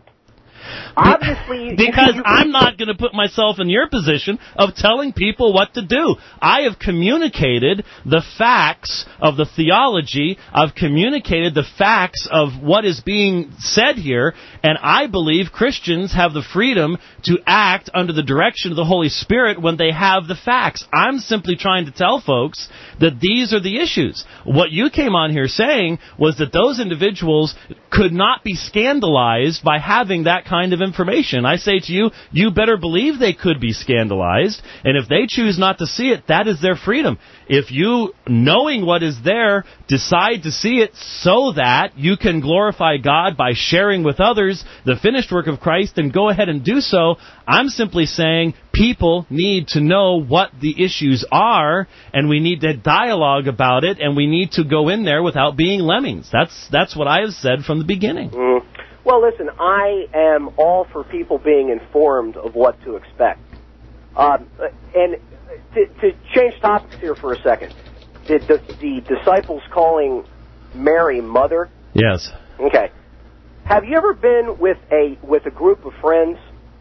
Obviously, because you, I'm not going to put myself in your position of telling people what to do. I have communicated the facts of the theology. I've communicated the facts of what is being said here, and I believe Christians have the freedom to act under the direction of the Holy Spirit when they have the facts. I'm simply trying to tell folks that these are the issues. What you came on here saying was that those individuals could not be scandalized by having that kind of information. I say to you, you better believe they could be scandalized, and if they choose not to see it, that is their freedom. If you, knowing what is there, decide to see it so that you can glorify God by sharing with others the finished work of Christ, then go ahead and do so. I'm simply saying people need to know what the issues are, and we need to dialogue about it, and we need to go in there without being lemmings. That's that's what I have said from the beginning. Mm. Well, listen, I am all for people being informed of what to expect. Um, and to, to change topics here for a second, did the, the disciples calling Mary mother? Yes. Okay. Have you ever been with a with a group of friends,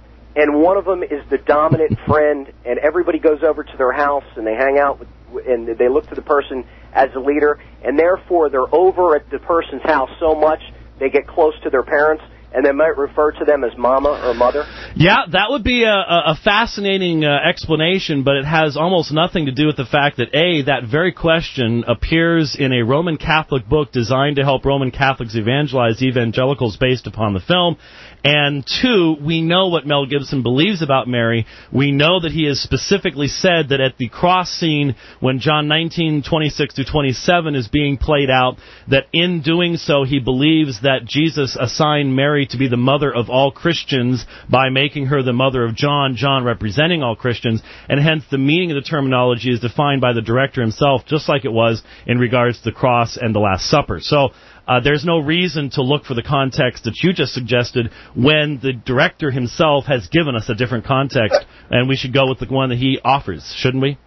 and one of them is the dominant friend, and everybody goes over to their house and they hang out with, and they look to the person as a leader, and therefore they're over at the person's house so much they get close to their parents, and they might refer to them as mama or mother? Yeah, that would be a, a fascinating uh, explanation, but it has almost nothing to do with the fact that, A, that very question appears in a Roman Catholic book designed to help Roman Catholics evangelize evangelicals based upon the film, and two, we know what Mel Gibson believes about Mary. We know that he has specifically said that at the cross scene, when John nineteen, twenty-six to twenty-seven is being played out, that in doing so he believes that Jesus assigned Mary to be the mother of all Christians by making her the mother of John, John representing all Christians, and hence the meaning of the terminology is defined by the director himself, just like it was in regards to the cross and the Last Supper. So Uh, there's no reason to look for the context that you just suggested when the director himself has given us a different context, and we should go with the one that he offers, shouldn't we?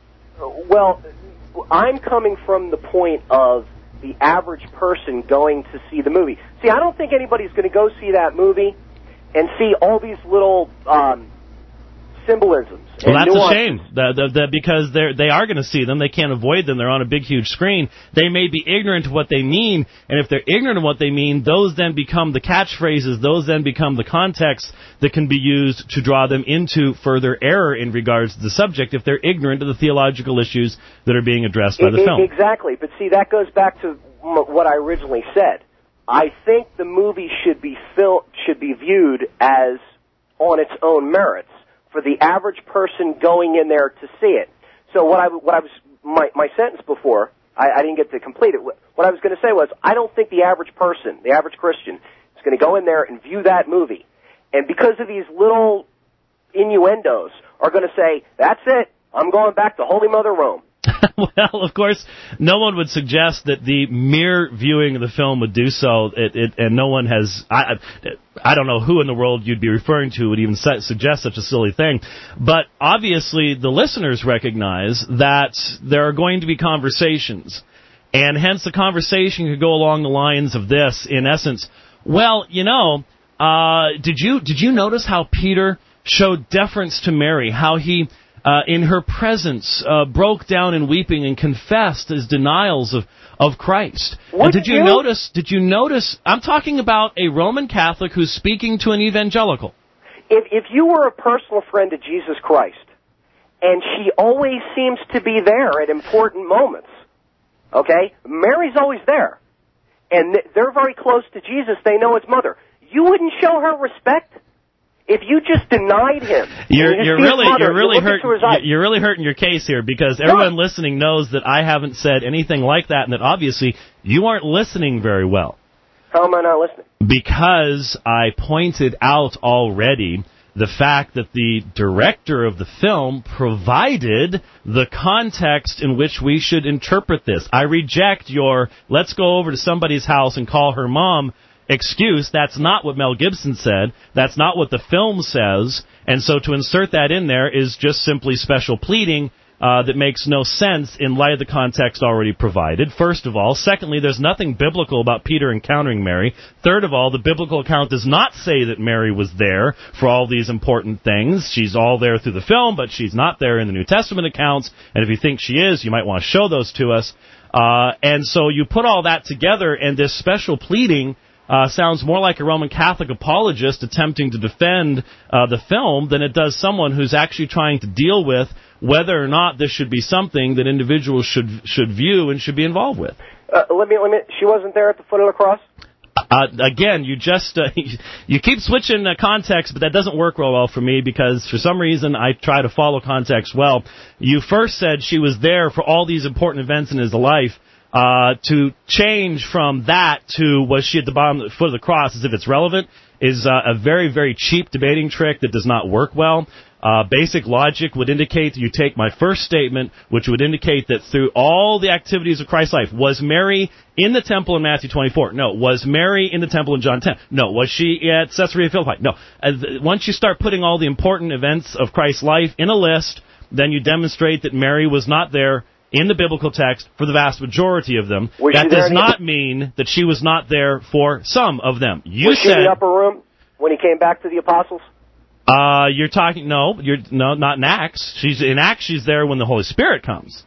Well, I'm coming from the point of the average person going to see the movie. See, I don't think anybody's going to go see that movie and see all these little um, symbolisms. Well, that's nuances. a shame, the, the, the, because they're, they are going to see them. They can't avoid them. They're on a big, huge screen. They may be ignorant of what they mean, and if they're ignorant of what they mean, those then become the catchphrases, those then become the context that can be used to draw them into further error in regards to the subject if they're ignorant of the theological issues that are being addressed by the it, film. Exactly, but see, that goes back to m- what I originally said. I think the movie should be fil- should be viewed as on its own merits for the average person going in there to see it. So what I what I was my my sentence before I, I didn't get to complete it. What I was going to say was I don't think the average person, the average Christian, is going to go in there and view that movie, and because of these little innuendos, are going to say, "That's it, I'm going back to Holy Mother Rome." Well, of course, no one would suggest that the mere viewing of the film would do so, it, it, and no one has, I, I don't know who in the world you'd be referring to would even su- suggest such a silly thing, but obviously the listeners recognize that there are going to be conversations, and hence the conversation could go along the lines of this, in essence, well, you know, uh, did you did you notice how Peter showed deference to Mary, how he... Uh, in her presence, uh, broke down in weeping and confessed his denials of, of Christ. And did you, you notice? Did you notice? I'm talking about a Roman Catholic who's speaking to an evangelical. If if you were a personal friend of Jesus Christ, and she always seems to be there at important moments, okay? Mary's always there, and they're very close to Jesus. They know his mother. You wouldn't show her respect? If you just denied him, you're, you you're really mother, you're really you hurt. You're really hurting your case here because everyone no. listening knows that I haven't said anything like that, and that obviously you aren't listening very well. How am I not listening? Because I pointed out already the fact that the director of the film provided the context in which we should interpret this. I reject your "let's go over to somebody's house and call her mom" excuse. That's not what Mel Gibson said. That's not what the film says. And so to insert that in there is just simply special pleading uh, that makes no sense in light of the context already provided, first of all. Secondly, there's nothing biblical about Peter encountering Mary. Third of all, the biblical account does not say that Mary was there for all these important things. She's all there through the film, but she's not there in the New Testament accounts. And if you think she is, you might want to show those to us. Uh, and so you put all that together, and this special pleading Uh, sounds more like a Roman Catholic apologist attempting to defend uh, the film than it does someone who's actually trying to deal with whether or not this should be something that individuals should should view and should be involved with. Uh, let me, let me. She wasn't there at the foot of the cross? Uh, again, you just uh, you keep switching uh, context, but that doesn't work real well for me because for some reason I try to follow context well. You first said she was there for all these important events in his life. Uh, to change from that to was she at the bottom the foot of the cross as if it's relevant is uh, a very, very cheap debating trick that does not work well. Uh, basic logic would indicate that you take my first statement, which would indicate that through all the activities of Christ's life, was Mary in the temple in Matthew twenty-four? No. Was Mary in the temple in John ten? No. Was she at Caesarea Philippi? No. As, once you start putting all the important events of Christ's life in a list, then you demonstrate that Mary was not there in the biblical text for the vast majority of them. Was that does not the... mean that she was not there for some of them. You was said, she in the upper room when he came back to the apostles? Uh, you're talking, no, you're no, not in Acts. She's in Acts, she's there when the Holy Spirit comes.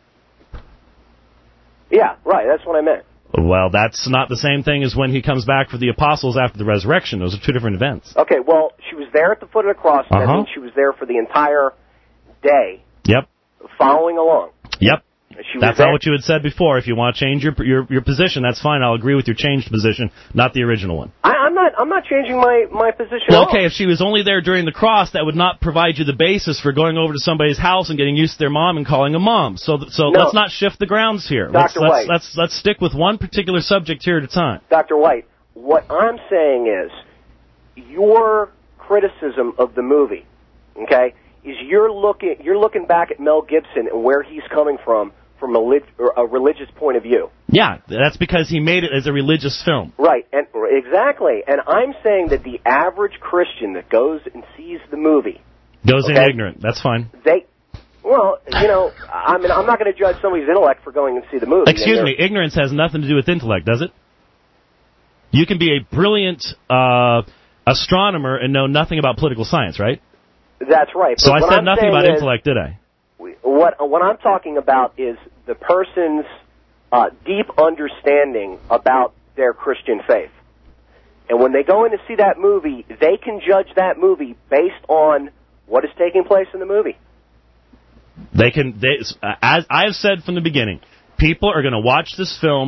Yeah, right, that's what I meant. Well, that's not the same thing as when he comes back for the apostles after the resurrection. Those are two different events. Okay, well, she was there at the foot of the cross. Uh-huh. That means she was there for the entire day. Yep. Following along. Yep. She that's not what you had said before. If you want to change your your your position, that's fine. I'll agree with your changed position, not the original one. I, I'm not. I'm not changing my, my position. Well, at all. okay. If she was only there during the cross, that would not provide you the basis for going over to somebody's house and getting used to their mom and calling them mom. So so no. let's not shift the grounds here. Doctor Let's, White. Let's, let's let's stick with one particular subject here at a time. Doctor White, what I'm saying is your criticism of the movie, okay, is you're looking you're looking back at Mel Gibson and where he's coming from. From a, lit- a religious point of view. Yeah, that's because he made it as a religious film. Right, and exactly. And I'm saying that the average Christian that goes and sees the movie goes okay, in ignorant. That's fine. They, well, you know, I mean, I'm not going to judge somebody's intellect for going and see the movie. Excuse me, ignorance has nothing to do with intellect, does it? You can be a brilliant uh, astronomer and know nothing about political science, right? That's right. So I said I'm nothing about is, intellect, did I? What what I'm talking about is the person's uh, deep understanding about their Christian faith. And when they go in to see that movie, they can judge that movie based on what is taking place in the movie. They can, they, as I have said from the beginning, people are going to watch this film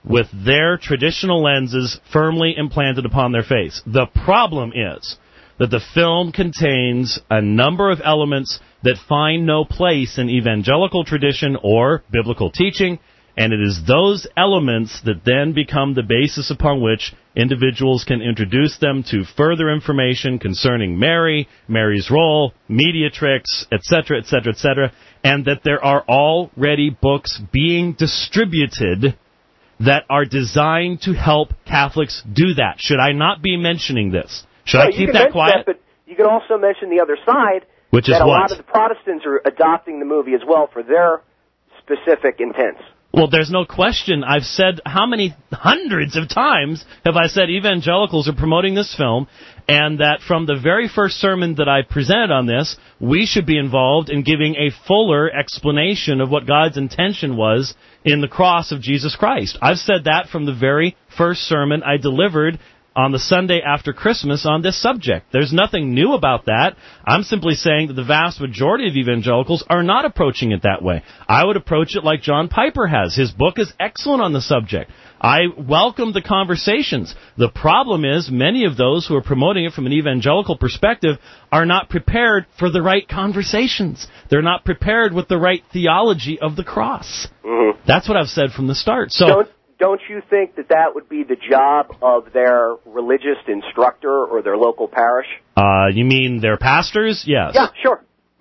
with their traditional lenses firmly implanted upon their face. The problem is that the film contains a number of elements that find no place in evangelical tradition or biblical teaching, and it is those elements that then become the basis upon which individuals can introduce them to further information concerning Mary, Mary's role, media tricks, et cetera, et cetera, et cetera, and that there are already books being distributed that are designed to help Catholics do that. Should I not be mentioning this? Should well, I keep that quiet? That, but you can also mention the other side, which is that a what? lot of the Protestants are adopting the movie as well for their specific intents. Well, there's no question. I've said how many hundreds of times have I said evangelicals are promoting this film, and that from the very first sermon that I presented on this, we should be involved in giving a fuller explanation of what God's intention was in the cross of Jesus Christ. I've said that from the very first sermon I delivered on the Sunday after Christmas on this subject. There's nothing new about that. I'm simply saying that the vast majority of evangelicals are not approaching it that way. I would approach it like John Piper has. His book is excellent on the subject. I welcome the conversations. The problem is many of those who are promoting it from an evangelical perspective are not prepared for the right conversations. They're not prepared with the right theology of the cross. Mm-hmm. That's what I've said from the start. So. Don't- Don't you think that that would be the job of their religious instructor or their local parish? Uh, you mean their pastors? Yes. Yeah, sure.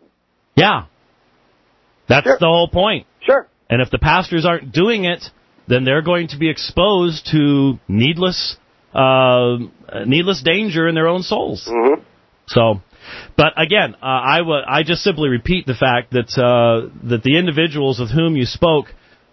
Yeah. That's Sure. the whole point. Sure. And if the pastors aren't doing it, then they're going to be exposed to needless, uh, needless danger in their own souls. Mm-hmm. So, but again, uh, I, w- I just simply repeat the fact that uh, that the individuals with whom you spoke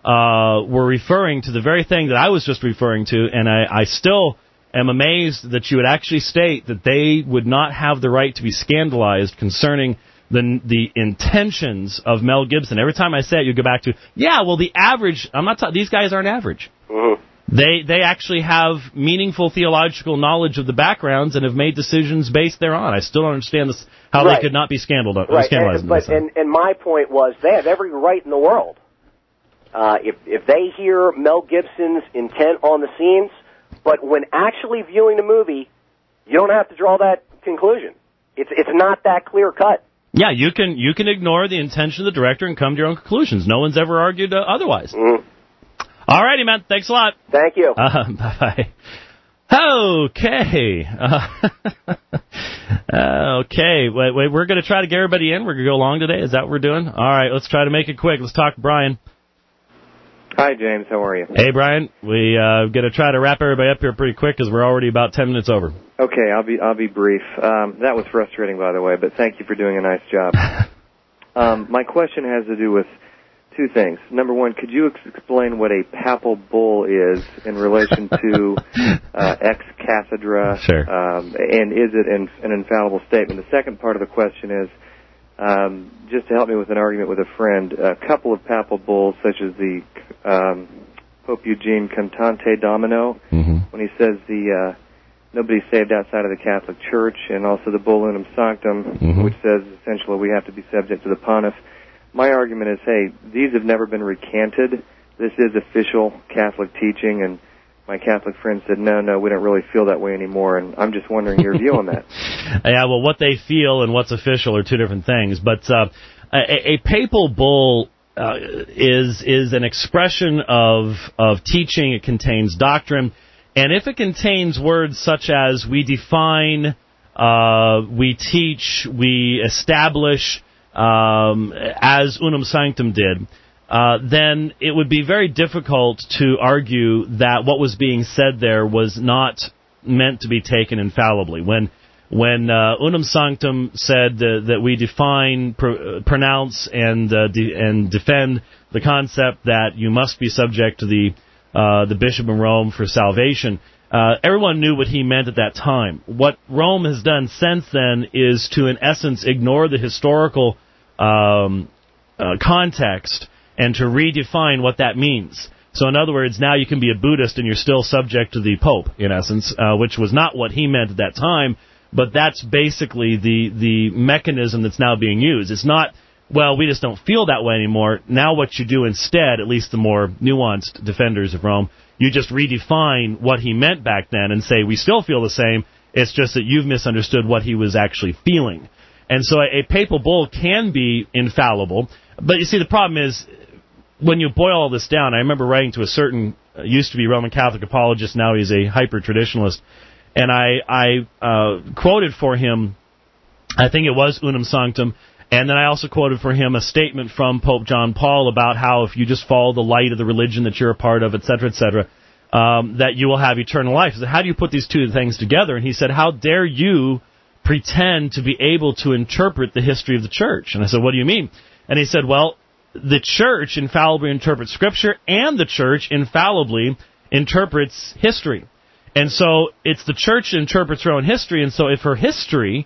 Uh, were referring to the very thing that I was just referring to, and I, I still am amazed that you would actually state that they would not have the right to be scandalized concerning the the intentions of Mel Gibson. Every time I say it, you go back to, yeah, well, the average, I'm not talking, these guys aren't average. Mm-hmm. They they actually have meaningful theological knowledge of the backgrounds and have made decisions based thereon. I still don't understand this, how right. they could not be scandalized. Right, scandalized and, but, and, and my point was they have every right in the world. Uh, if if they hear Mel Gibson's intent on the scenes, but when actually viewing the movie, you don't have to draw that conclusion. It's it's not that clear cut. Yeah, you can you can ignore the intention of the director and come to your own conclusions. No one's ever argued uh, otherwise. Mm-hmm. All righty, man. Thanks a lot. Thank you. Uh, bye. Okay. Uh, okay. Wait, wait. We're going to try to get everybody in. We're going to go long today. Is that what we're doing? All right. Let's try to make it quick. Let's talk to Brian. Hi, James. How are you? Hey, Brian. We uh, going to try to wrap everybody up here pretty quick because we're already about ten minutes over. Okay, I'll be I'll be brief. Um, that was frustrating, by the way, but thank you for doing a nice job. um, my question has to do with two things. Number one, could you ex- explain what a papal bull is in relation to uh, ex cathedra? Sure. Um, and is it an, an infallible statement? The second part of the question is, um, just to help me with an argument with a friend, a couple of papal bulls, such as the um, Pope Eugene Cantate Domino, mm-hmm. when he says the uh, nobody's saved outside of the Catholic Church, and also the Bull Unum Sanctum, mm-hmm. which says essentially we have to be subject to the pontiff. My argument is, hey, these have never been recanted. This is official Catholic teaching, and my Catholic friend said, no, no, we don't really feel that way anymore, and I'm just wondering your view on that. Yeah, well, what they feel and what's official are two different things. But uh, a, a papal bull uh, is is an expression of of teaching. It contains doctrine, and if it contains words such as we define, uh, we teach, we establish, um, as Unum Sanctum did, Uh, then it would be very difficult to argue that what was being said there was not meant to be taken infallibly. When when uh, Unum Sanctum said uh, that we define, pr- pronounce, and uh, de- and defend the concept that you must be subject to the uh, the Bishop of Rome for salvation, uh, everyone knew what he meant at that time. What Rome has done since then is to, in essence, ignore the historical um, uh, context and to redefine what that means. So in other words, now you can be a Buddhist and you're still subject to the Pope, in essence, uh, which was not what he meant at that time, but that's basically the, the mechanism that's now being used. It's not, well, we just don't feel that way anymore. Now what you do instead, at least the more nuanced defenders of Rome, You just redefine what he meant back then and say, we still feel the same. It's just that you've misunderstood what he was actually feeling. And so a, a papal bull can be infallible. But you see, the problem is, when you boil all this down, I remember writing to a certain, uh, used to be Roman Catholic apologist, now he's a hyper-traditionalist, and I, I uh, quoted for him, I think it was Unum Sanctum, and then I also quoted for him a statement from Pope John Paul about how if you just follow the light of the religion that you're a part of, et cetera, et cetera, um, that you will have eternal life. I said, how do you put these two things together? And he said, how dare you pretend to be able to interpret the history of the church? And I said, what do you mean? And he said, well, the church infallibly interprets Scripture, and the church infallibly interprets history. And so it's the church that interprets her own history, and so if her history...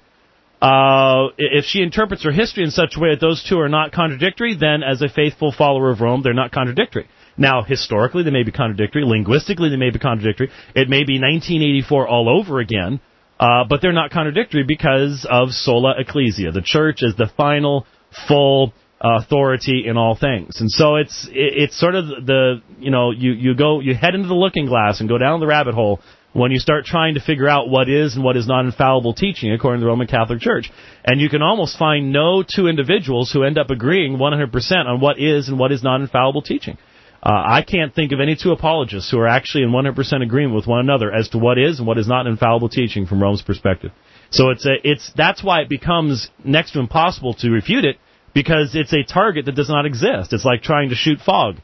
Uh, if she interprets her history in such a way that those two are not contradictory, then as a faithful follower of Rome, they're not contradictory. Now, historically, they may be contradictory. Linguistically, they may be contradictory. It may be nineteen eighty-four all over again, uh, but they're not contradictory because of sola ecclesia. The church is the final, full uh, authority in all things. And so it's it, it's sort of the, you know, you, you go, you head into the looking glass and go down the rabbit hole when you start trying to figure out what is and what is not infallible teaching according to the Roman Catholic Church. And you can almost find no two individuals who end up agreeing one hundred percent on what is and what is not infallible teaching. Uh, I can't think of any two apologists who are actually in one hundred percent agreement with one another as to what is and what is not infallible teaching from Rome's perspective. So it's a, it's that's why it becomes next to impossible to refute it, because it's a target that does not exist. It's like trying to shoot fog.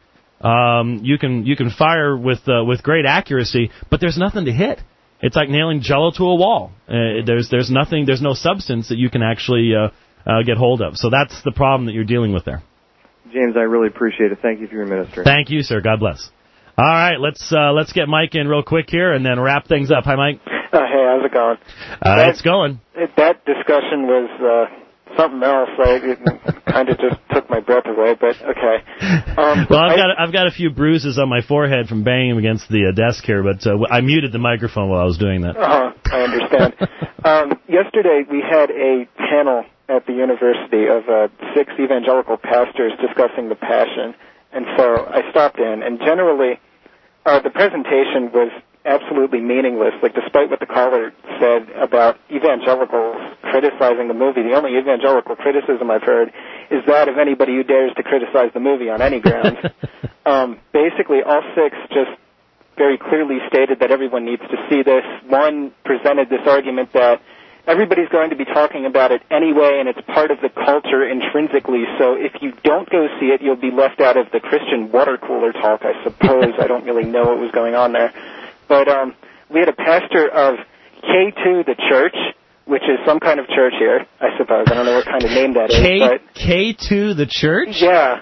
Um, you can you can fire with uh, with great accuracy, but there's nothing to hit. It's like nailing Jello to a wall. Uh, there's there's nothing. There's no substance that you can actually uh, uh, get hold of. So that's the problem that you're dealing with there. James, I really appreciate it. Thank you for your ministry. Thank you, sir. God bless. All right, let's uh, let's get Mike in real quick here and then wrap things up. Hi, Mike. Uh, hey, how's it going? Uh, that, it's going. That discussion was uh, something else. I, it kind of just took my breath away, but okay. Um, well, I've I, got I've got a few bruises on my forehead from banging against the uh, desk here, but uh, I muted the microphone while I was doing that. Uh-huh, I understand. um, yesterday we had a panel at the university of uh, six evangelical pastors discussing the Passion, and so I stopped in, and generally uh, the presentation was absolutely meaningless. Like, despite what the caller said about evangelicals criticizing the movie, the only evangelical criticism I've heard is that of anybody who dares to criticize the movie on any grounds. um, basically, all six just very clearly stated that everyone needs to see this. One presented this argument that everybody's going to be talking about it anyway, and it's part of the culture intrinsically, so if you don't go see it, you'll be left out of the Christian water cooler talk, I suppose. I don't really know what was going on there. But um, we had a pastor of K two, the church, which is some kind of church here, I suppose. I don't know what kind of name that is. K- but K two, the church? Yeah.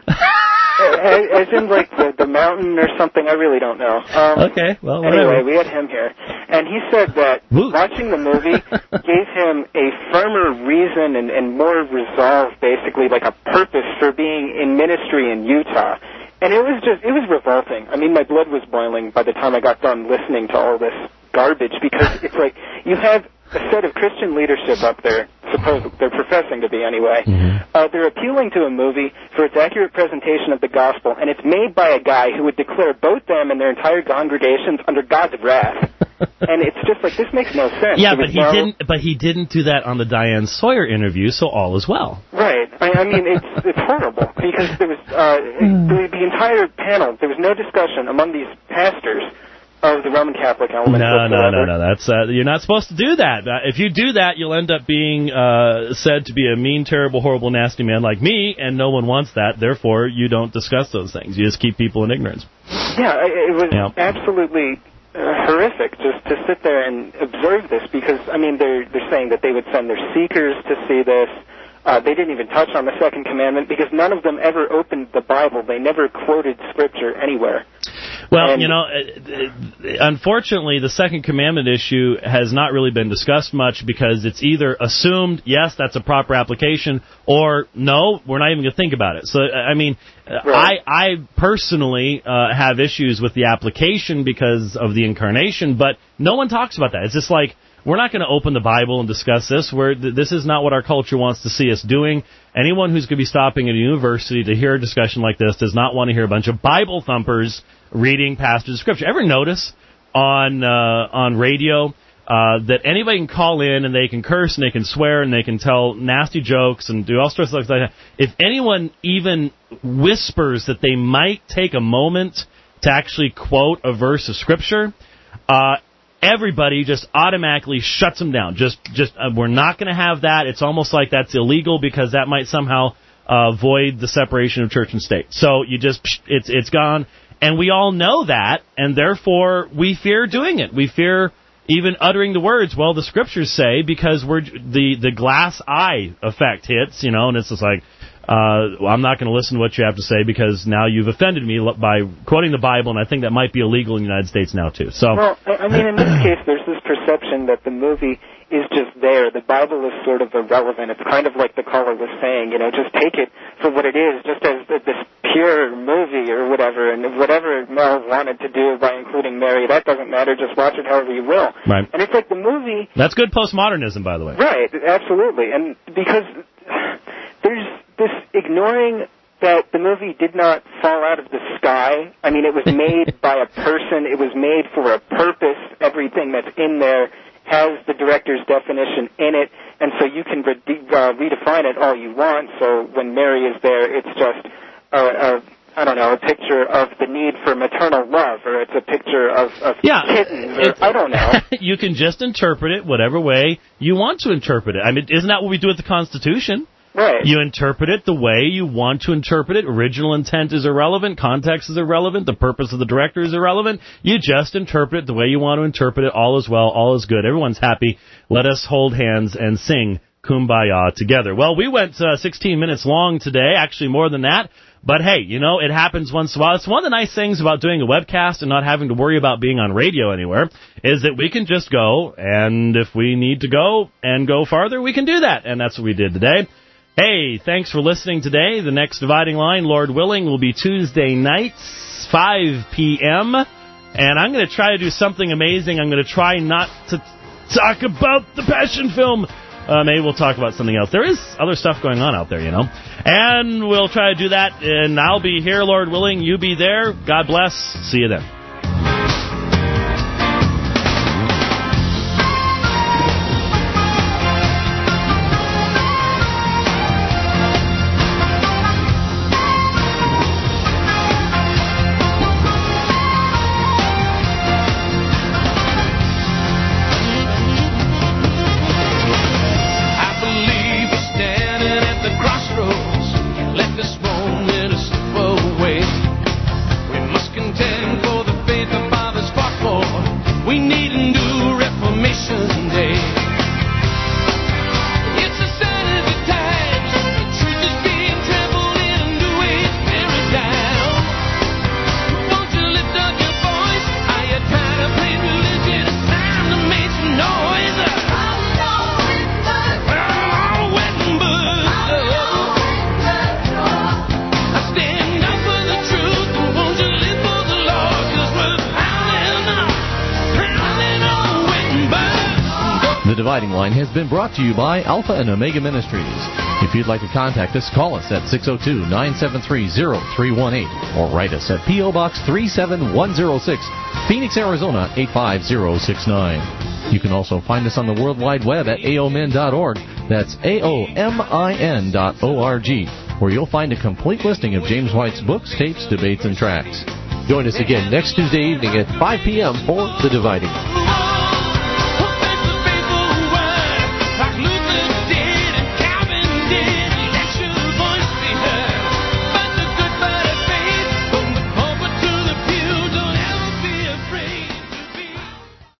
as, as in, like, the, the mountain or something. I really don't know. Um, okay, well, whatever. Anyway, we had him here. And he said that Woo. watching the movie gave him a firmer reason and, and more resolve, basically, like a purpose for being in ministry in Utah. And it was just, it was revolting. I mean, my blood was boiling by the time I got done listening to all this garbage, because it's like, you have a set of Christian leadership up there, suppose they're professing to be anyway. Mm-hmm. Uh, they're appealing to a movie for its accurate presentation of the gospel, and it's made by a guy who would declare both them and their entire congregations under God's wrath. And it's just like, this makes no sense. Yeah, but he no... didn't. But he didn't do that on the Diane Sawyer interview, so all is well. Right. I, I mean, it's it's horrible, because there was uh, the, the entire panel. There was no discussion among these pastors of the Roman Catholic element. No, no, no, no. That's uh, you're not supposed to do that. Uh, if you do that, you'll end up being uh, said to be a mean, terrible, horrible, nasty man like me, and no one wants that. Therefore, you don't discuss those things. You just keep people in ignorance. Yeah, it was yeah. absolutely uh, horrific just to sit there and observe this, because, I mean, they're they're saying that they would send their seekers to see this. Uh, they didn't even touch on the second commandment, because none of them ever opened the Bible. They never quoted Scripture anywhere. Well, and, you know, unfortunately, the second commandment issue has not really been discussed much, because it's either assumed, yes, that's a proper application, or no, we're not even going to think about it. So, I mean, right. I, I personally uh, have issues with the application because of the incarnation, but no one talks about that. It's just like, we're not going to open the Bible and discuss this. We're, this is not what our culture wants to see us doing. Anyone who's going to be stopping at a university to hear a discussion like this does not want to hear a bunch of Bible thumpers reading passages of Scripture. Ever notice on uh, on radio uh, that anybody can call in and they can curse and they can swear and they can tell nasty jokes and do all sorts of stuff like that? If anyone even whispers that they might take a moment to actually quote a verse of Scripture, uh, everybody just automatically shuts them down. Just, just uh, we're not going to have that. It's almost like that's illegal because that might somehow uh, void the separation of church and state. So you just, it's it's gone. And we all know that, and therefore we fear doing it. We fear even uttering the words, well, the Scriptures say, because we're the, the glass eye effect hits, you know, and it's just like, uh, well, I'm not going to listen to what you have to say because now you've offended me by quoting the Bible, and I think that might be illegal in the United States now, too. So, well, I mean, in this case, there's this perception that the movie is just there. The Bible is sort of irrelevant. It's kind of like the caller was saying, you know, just take it for what it is, just as this pure movie or whatever, and whatever Mel wanted to do by including Mary, that doesn't matter. Just watch it however you will. Right. And it's like the movie... That's good postmodernism, by the way. Right, absolutely. And because there's this ignoring that the movie did not fall out of the sky. I mean, it was made by a person. It was made for a purpose. Everything that's in there has the director's definition in it, and so you can re- uh, redefine it all you want. So when Mary is there, it's just a, a I don't know, a picture of the need for maternal love, or it's a picture of, of yeah, kittens, or I don't know. You can just interpret it whatever way you want to interpret it. I mean, isn't that what we do with the Constitution? Right. You interpret it the way you want to interpret it. Original intent is irrelevant. Context is irrelevant. The purpose of the director is irrelevant. You just interpret it the way you want to interpret it. All is well. All is good. Everyone's happy. Let us hold hands and sing Kumbaya together. Well, we went uh, sixteen minutes long today. Actually, more than that. But, hey, you know, it happens once in a while. It's one of the nice things about doing a webcast and not having to worry about being on radio anywhere is that we can just go, and if we need to go and go farther, we can do that. And that's what we did today. Hey, thanks for listening today. The next Dividing Line, Lord willing, will be Tuesday nights, five p.m. And I'm going to try to do something amazing. I'm going to try not to talk about the Passion film. Uh, maybe we'll talk about something else. There is other stuff going on out there, you know. And we'll try to do that. And I'll be here, Lord willing. You be there. God bless. See you then. Dividing Line has been brought to you by Alpha and Omega Ministries. If you'd like to contact us, call us at six oh two, nine seven three, oh three one eight or write us at P O. Box three seven one oh six, Phoenix, Arizona eight five zero six nine. You can also find us on the World Wide Web at A O M I N dot org. That's A O M I N dot O R G, where you'll find a complete listing of James White's books, tapes, debates, and tracts. Join us again next Tuesday evening at five p.m. for The Dividing Line.